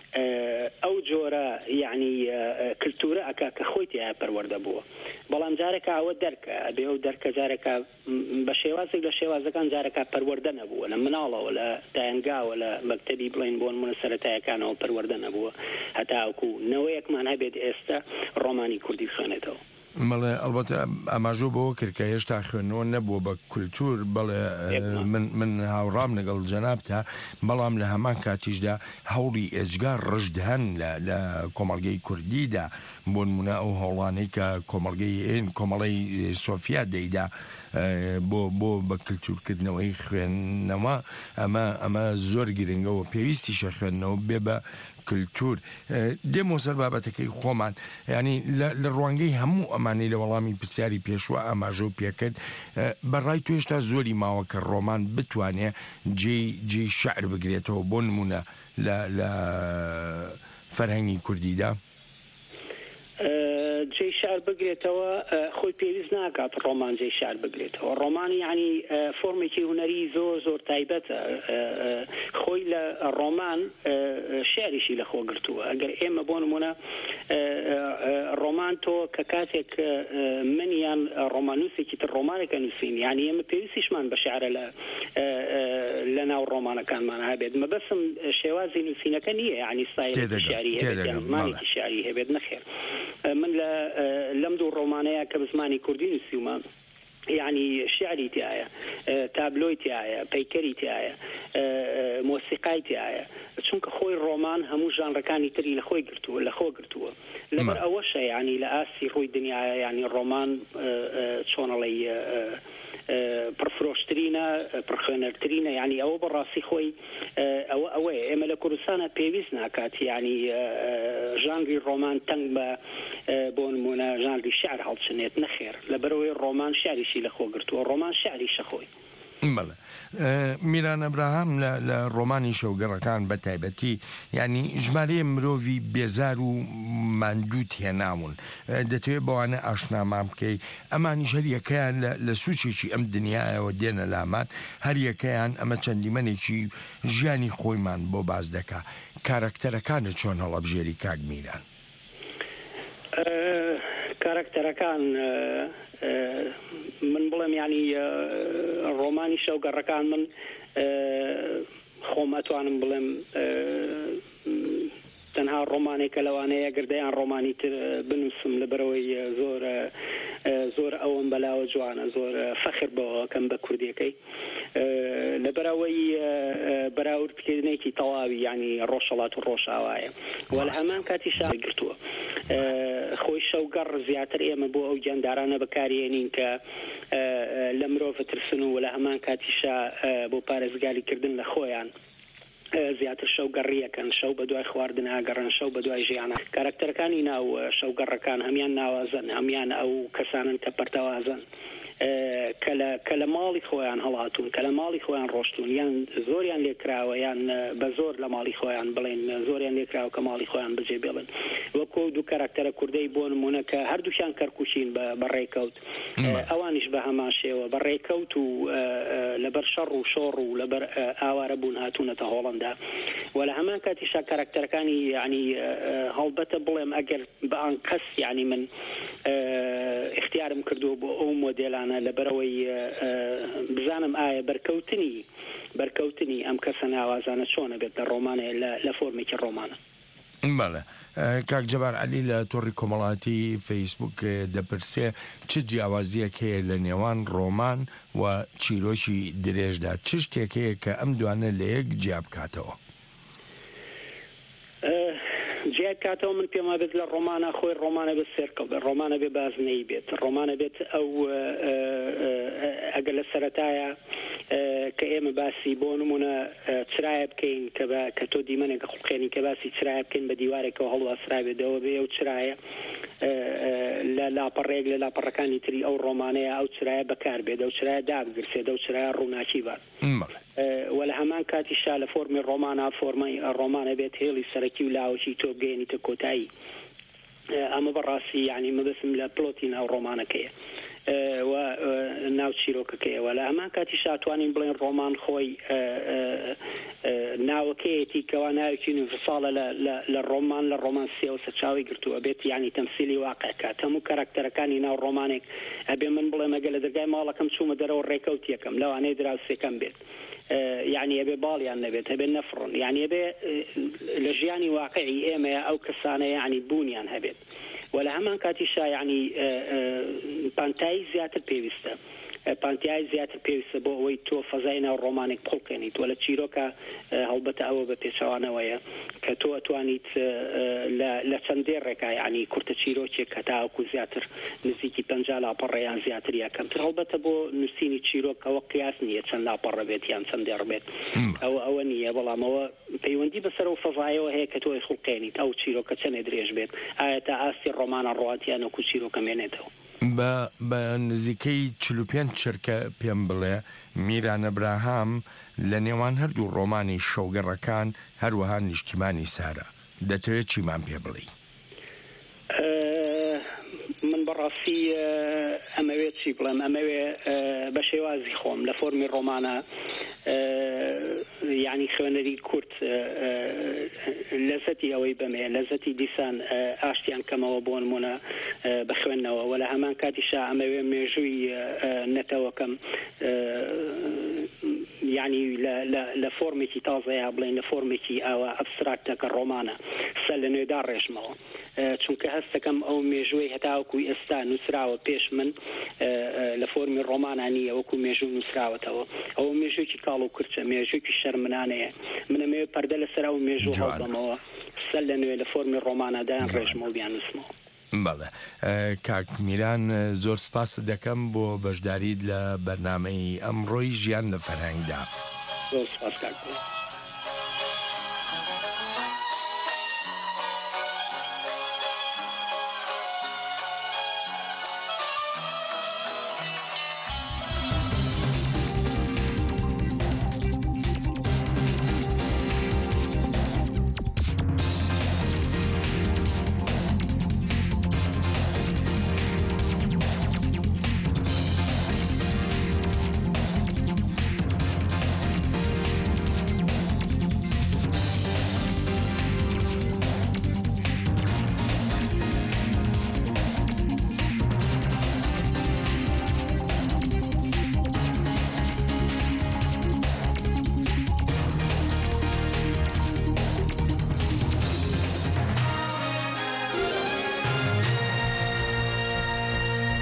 ئەو جۆرە یعنی کللتورە ئەکا کە خۆی تیا پەروەردە بووە بەڵام جارێکە ئەوە دەرکە ئەبێ ئەو دەرکە جارێکە بە شێوازێک لە شێوازەکان جارێکە پەروەردە نەبووە لە مناڵەوە لە دایانگاوە لە مەکتەبی بڵین بۆ نمونە سەرەتایەکانەوە پەروەردە نەبووە هەتاوەکو نەوەیەکمان هەبێت ئێستا ڕۆمانی کوردی خوێنێتەوە مەڵێ ئەلبەتە ئاماژۆ بەوە کرد کە هێشتا خوێنەوە نەبووە بە کولتور بەڵێ من هاوڕام لەگەڵ جەنابتە بەڵام لە هەمان کاتیشدا هەوڵی ئێجگار ڕژد هەن لە کۆمەڵگەی کوردیدا بۆ نمونە ئەو هەوڵانەی کە کۆمەڵگەی ئێن کۆمەڵی سۆفیا دەیدا بۆ بۆ بە کللتورکردنەوەی خوێندنەوە ئەمە ئەمە زۆر گرنگەوە پێویستیشە خوێندنەوە بێ بە کللتور دێمە سەر بابەتەکەی خۆمان ینی لە ڕوانگەی هەموو ئەمانی لە وەڵامی پرسیاری پێشوە ئاماژە و پێکرد بەڕای تو هێشتا زۆری ماوە کە ڕۆمان بتوانێت جێی شەعر بگرێتەوە بۆ نمونە لە فەرهەنگی کوردیدا جێی شار بگرێتەوە خۆی پێویست ناکات ڕۆمان جێی شار بگرێتەوە ڕۆمانی ینی فۆرمێکی هوەری زۆر زۆر تایبەتە خۆی لە ڕۆمان شعریشی لە خۆ گرتووە ئەگەر ئێمە بۆ نمونە ڕۆمان تۆ کە کاتێک منیان ڕۆمانوسێکی تر ڕۆمانێکە نووسین ینی ئێمە پێویستیشمان بە شعرە لە لە ناو ڕۆمانەکانمان هەبێت مەبەسم شێوازی نووسینەکە نییە ینی ستایلێکی شعری هەبێت یان زمانێکی شعری هەبێت نەخێر من لەم دوو ڕۆمانەیە کە بە زمانی کوردی نووسیومە يعني شعري تاعي تابلوي تاعي بيكري تاعي موسيقاي تاعي چونکە خۆی ڕۆمان هەموو ژانڕەکانی تری لە خۆی گرتووە لە خۆ گرتووە لەبەر ئەوەشە ینی لە ئاسی ڕووی دنیاە ینی ڕۆمان چۆنەڵی پرفرۆشترینە پرخوێنەرترینە ینی ئەوە بەڕاستی خۆی ئەوە ئەوەیە ئێمە لە کوردستانە پێویست ناکات ینی ژانری ڕۆمان تەنگ بە بۆ نمونە ژانری شعر هەڵچنێت نەخێر لەبەرەوەی ڕۆمان شعریشی لە خۆ گرتووە ڕۆمان شعریشە خۆی بەڵێ میران ئەبراهام لە ڕۆمانی شەوگەڕەکان بە تایبەتی ینی ژمارەیە مرۆڤی بێزار و ماندوو تێناون دەتەوێت بەوانە ئاشنامان بکەی ئەمانی هەریەکەیان لە سوچێکی ئەم دنیاەوە دێنە لامان هەریەکەیان ئەمە چەندیمەنێکی ژیانی خۆیمان بۆ باز دەکا کارەکتەرەکانە چۆن هەڵەبژێری کاک میران کاراکتەرەکان من بڵێم ینی ڕۆمانی شەوگەڕەکان من خۆم ئەتوانم بڵێم تەنها ڕۆمانێکە لەوانەیە گردەیان ڕۆمانی تر بنووسم لەبەرەوەی زۆر زۆر ئەوم بەلاوە جوانە زۆر فەخر بەوەکەم بە کوردیەکەی لەبەرەوەی بەراوردکردنێکی تەواوی ینی ڕۆژهەڵات و ڕۆژئاوایە وە لە هەمان کاتی شای گرتووە خۆی شەوگەڕ زیاتر ئێمە بۆ ئەو گیاندارانە بەکارێنین کە لە مرۆڤ ترسن و لە هەمان کاتیشا بۆ پارێزگاریکردن لە خۆیان زیاتر شەوگەڕیەکەن شەو بە دوای خواردن ئاگەڕن شەو بە دوای ژیانە کاراکتەرەکانی ناو شەوگەڕەکان هەمیان ناوازن هەمیان ئەو کەسانن کە پەرتەوازن کە لە ماڵی خۆیان هەڵاتون کە لە ماڵی خۆیان ڕۆشتون یان زۆریان لێکراوە یان بە زۆر لە ماڵی خۆیان بڵێن زۆریان لێکراوە کە ماڵی خۆیان بجێ بێڵن وەکو دوو کاراکتەرە کوردەی بۆ نمونە کە هەردووشیان کەرکوشین بە ڕێکەوت ئەوانیش بە هەمان شێوە بە ڕێکەوت و لەبەر شەڕ و شۆڕ و لەبەر ئاوارە بوون هاتوونەتە هۆڵندا و لە هەمان کاتیشا کاراکتەرەکانی ینی هەڵبەتە بڵێم ئەگەر بە ئەن کەس ینی من اختیارم کردو بۆ ئەو مۆدێلانە لەبەرەوەی بزانم ئایا بەرکەوتنی بەرکەوتنی ئەم کەسە ناوازانە چۆنە بێت لە ڕۆمانە لە فۆرمێکی ڕۆمانە بەڵێ کاک جەبار عەلی لە تۆڕی کۆمەڵاتی فەیسبوک دەپرسێ چ جیاوازیەک هەیە لە نێوان ڕۆمان و چیرۆکی درێژدا چ شتێک هەیە کە ئەم دوانە لە یەک جیا بکاتەوە جیا کاتەوە من پێما بێت لە ڕۆمانە خۆی ڕۆمانە بێت سێرکەڵ بێت ڕۆمانە بێ بازنەی بێت ڕۆمانە بێت ئەو ئەگەر لە سەرەتایە کە ئێمە باسی بۆ نمونە چرایە بکەین کە تۆ دیمەنێکە خوڵقێنی کە باسی چرایە بکەین بە دیوارێکەوە هەڵواسرا بێتەوە بێ ئەو چرایە لە لاپەڕێک لە لاپەڕەکانی تری ئەو ڕۆمانەیە ئەو چرایە بەکار بێت ئەو چرایە دابگرسێت ئەو چرایە ڕووناکی بات و لە هەمان کاتیشا لە فۆرمی ڕۆمانە فۆرمەی ڕۆمانە بێت هێڵی سەرەکی و لاوەکی تۆ بگەێنیتە کۆتایی ئەمە بەڕاستی ینی مەبەسم لە پلۆتی ناو ڕۆمانەکەیە و ناو چیرۆکەکەیەوە لە هەمان کاتی شاتوانین بڵێن ڕۆمان خۆی ناوەکەیەتی کەوا ناوێکی نوڤساڵە لە ڕۆمان لە ڕۆمان سێوە سەرچاوی گرتووە بێت ینی تەمسیلی واقعکات هەموو کاراکتەرەکانی ناو ڕۆمانێک ئەبێ من بڵێ مەگە لە دەرگای ماڵەکەم چوومە دەرەوە ڕێکەوت یەکەم لەوانەیە دراوسێکەم بێت یعنی ئەبێ باڵیان نەبێت هەبێ نەفڕن یعنی ئەبێ لە ژیانی واقعی ئێمەیە ئەو کەسانە یعنی بوونیان هەبێت و لە هەمان کاتیشا یعنی پانتایی زیاتر پێویستە پانتیای زیاتر پێویستە بۆ ئەوەی تۆ فەزای ناو ڕۆمانێک بخڵکێنیت وە لە چیرۆکە هەڵبەتە ئەوە بە پێچەوانەوەیە کە تۆ ئەتوانیت لە چەندێ ڕێکا ینی کورتە چیرۆکێک کە تاوەکو زیاتر نزیکی پەنجا لاپەڕێیان زیاتر یا کەمتر هەڵبەتە بۆ نووسینی چیرۆکەوە قیاس نییە چەند لاپەڕە بێت یان چەندێ ڕبێت ئەو ئەوە نییە بەڵامەوە پەیوەندی بەسەر و فەزایەوە هەیە کە تۆی خڵقێنیت ئەو چیرۆکە چەندێ درێژ بێت ئایا تا ئاستی ڕۆمانە ڕواتیانەکو چیرۆکە مێنێتەوە بە نزیکەی چلوپێنج چرکە پێم بڵێ میران ئەبراهام لە نێوان هەردوو ڕۆمانی شەوگەڕەکان هەروەها نیشتیمانی سارە دەتەوێت چیمان پێ بڵێ من بەڕاستی ئەمەوێت چی بڵێم ئەمەوێ بە شێوازی خۆم لە فۆرمی ڕۆمانە یعنی خوێنەری کورت لەزەتی ئەوەی بەمێ لەزەتی دیسان ئاشتیان کەمەوە بۆ نمونە بخوێنەوە و لە هەمان کاتیشا ئەمەوێ مێژووی نەتەوەکەم یعنی لە فۆرمێکی تازەیە بڵێن لە فۆرمێکی ئەوە ئەبستراکتەکە ڕۆمانە سەر لە نوێدا ڕێژمەوە چونکە هەستەکەم ئەو مێژووی هەتاوەکوی ئێستا نووسراوە پێش من لە فۆرمی ڕۆمانانی ئەوەکو مێژوو نووسراوەتەوە ئەو مێژووی کاڵ و کورچە مێژووی شەرمنانەیە منەمێ پەردە لەسەر ئەو مێژوو هەڵدەمەوە سەر لە نوێ لە فۆرمی ڕۆمانەدایان ڕێژمەوە بیان نووسمەوە بەڵێ کاک میران زۆر سپاس دەکەم بۆ بەشداریت لە بەرنامەی ئەمڕۆی ژیان لە فەرهەنگدا زۆر سپاس کاک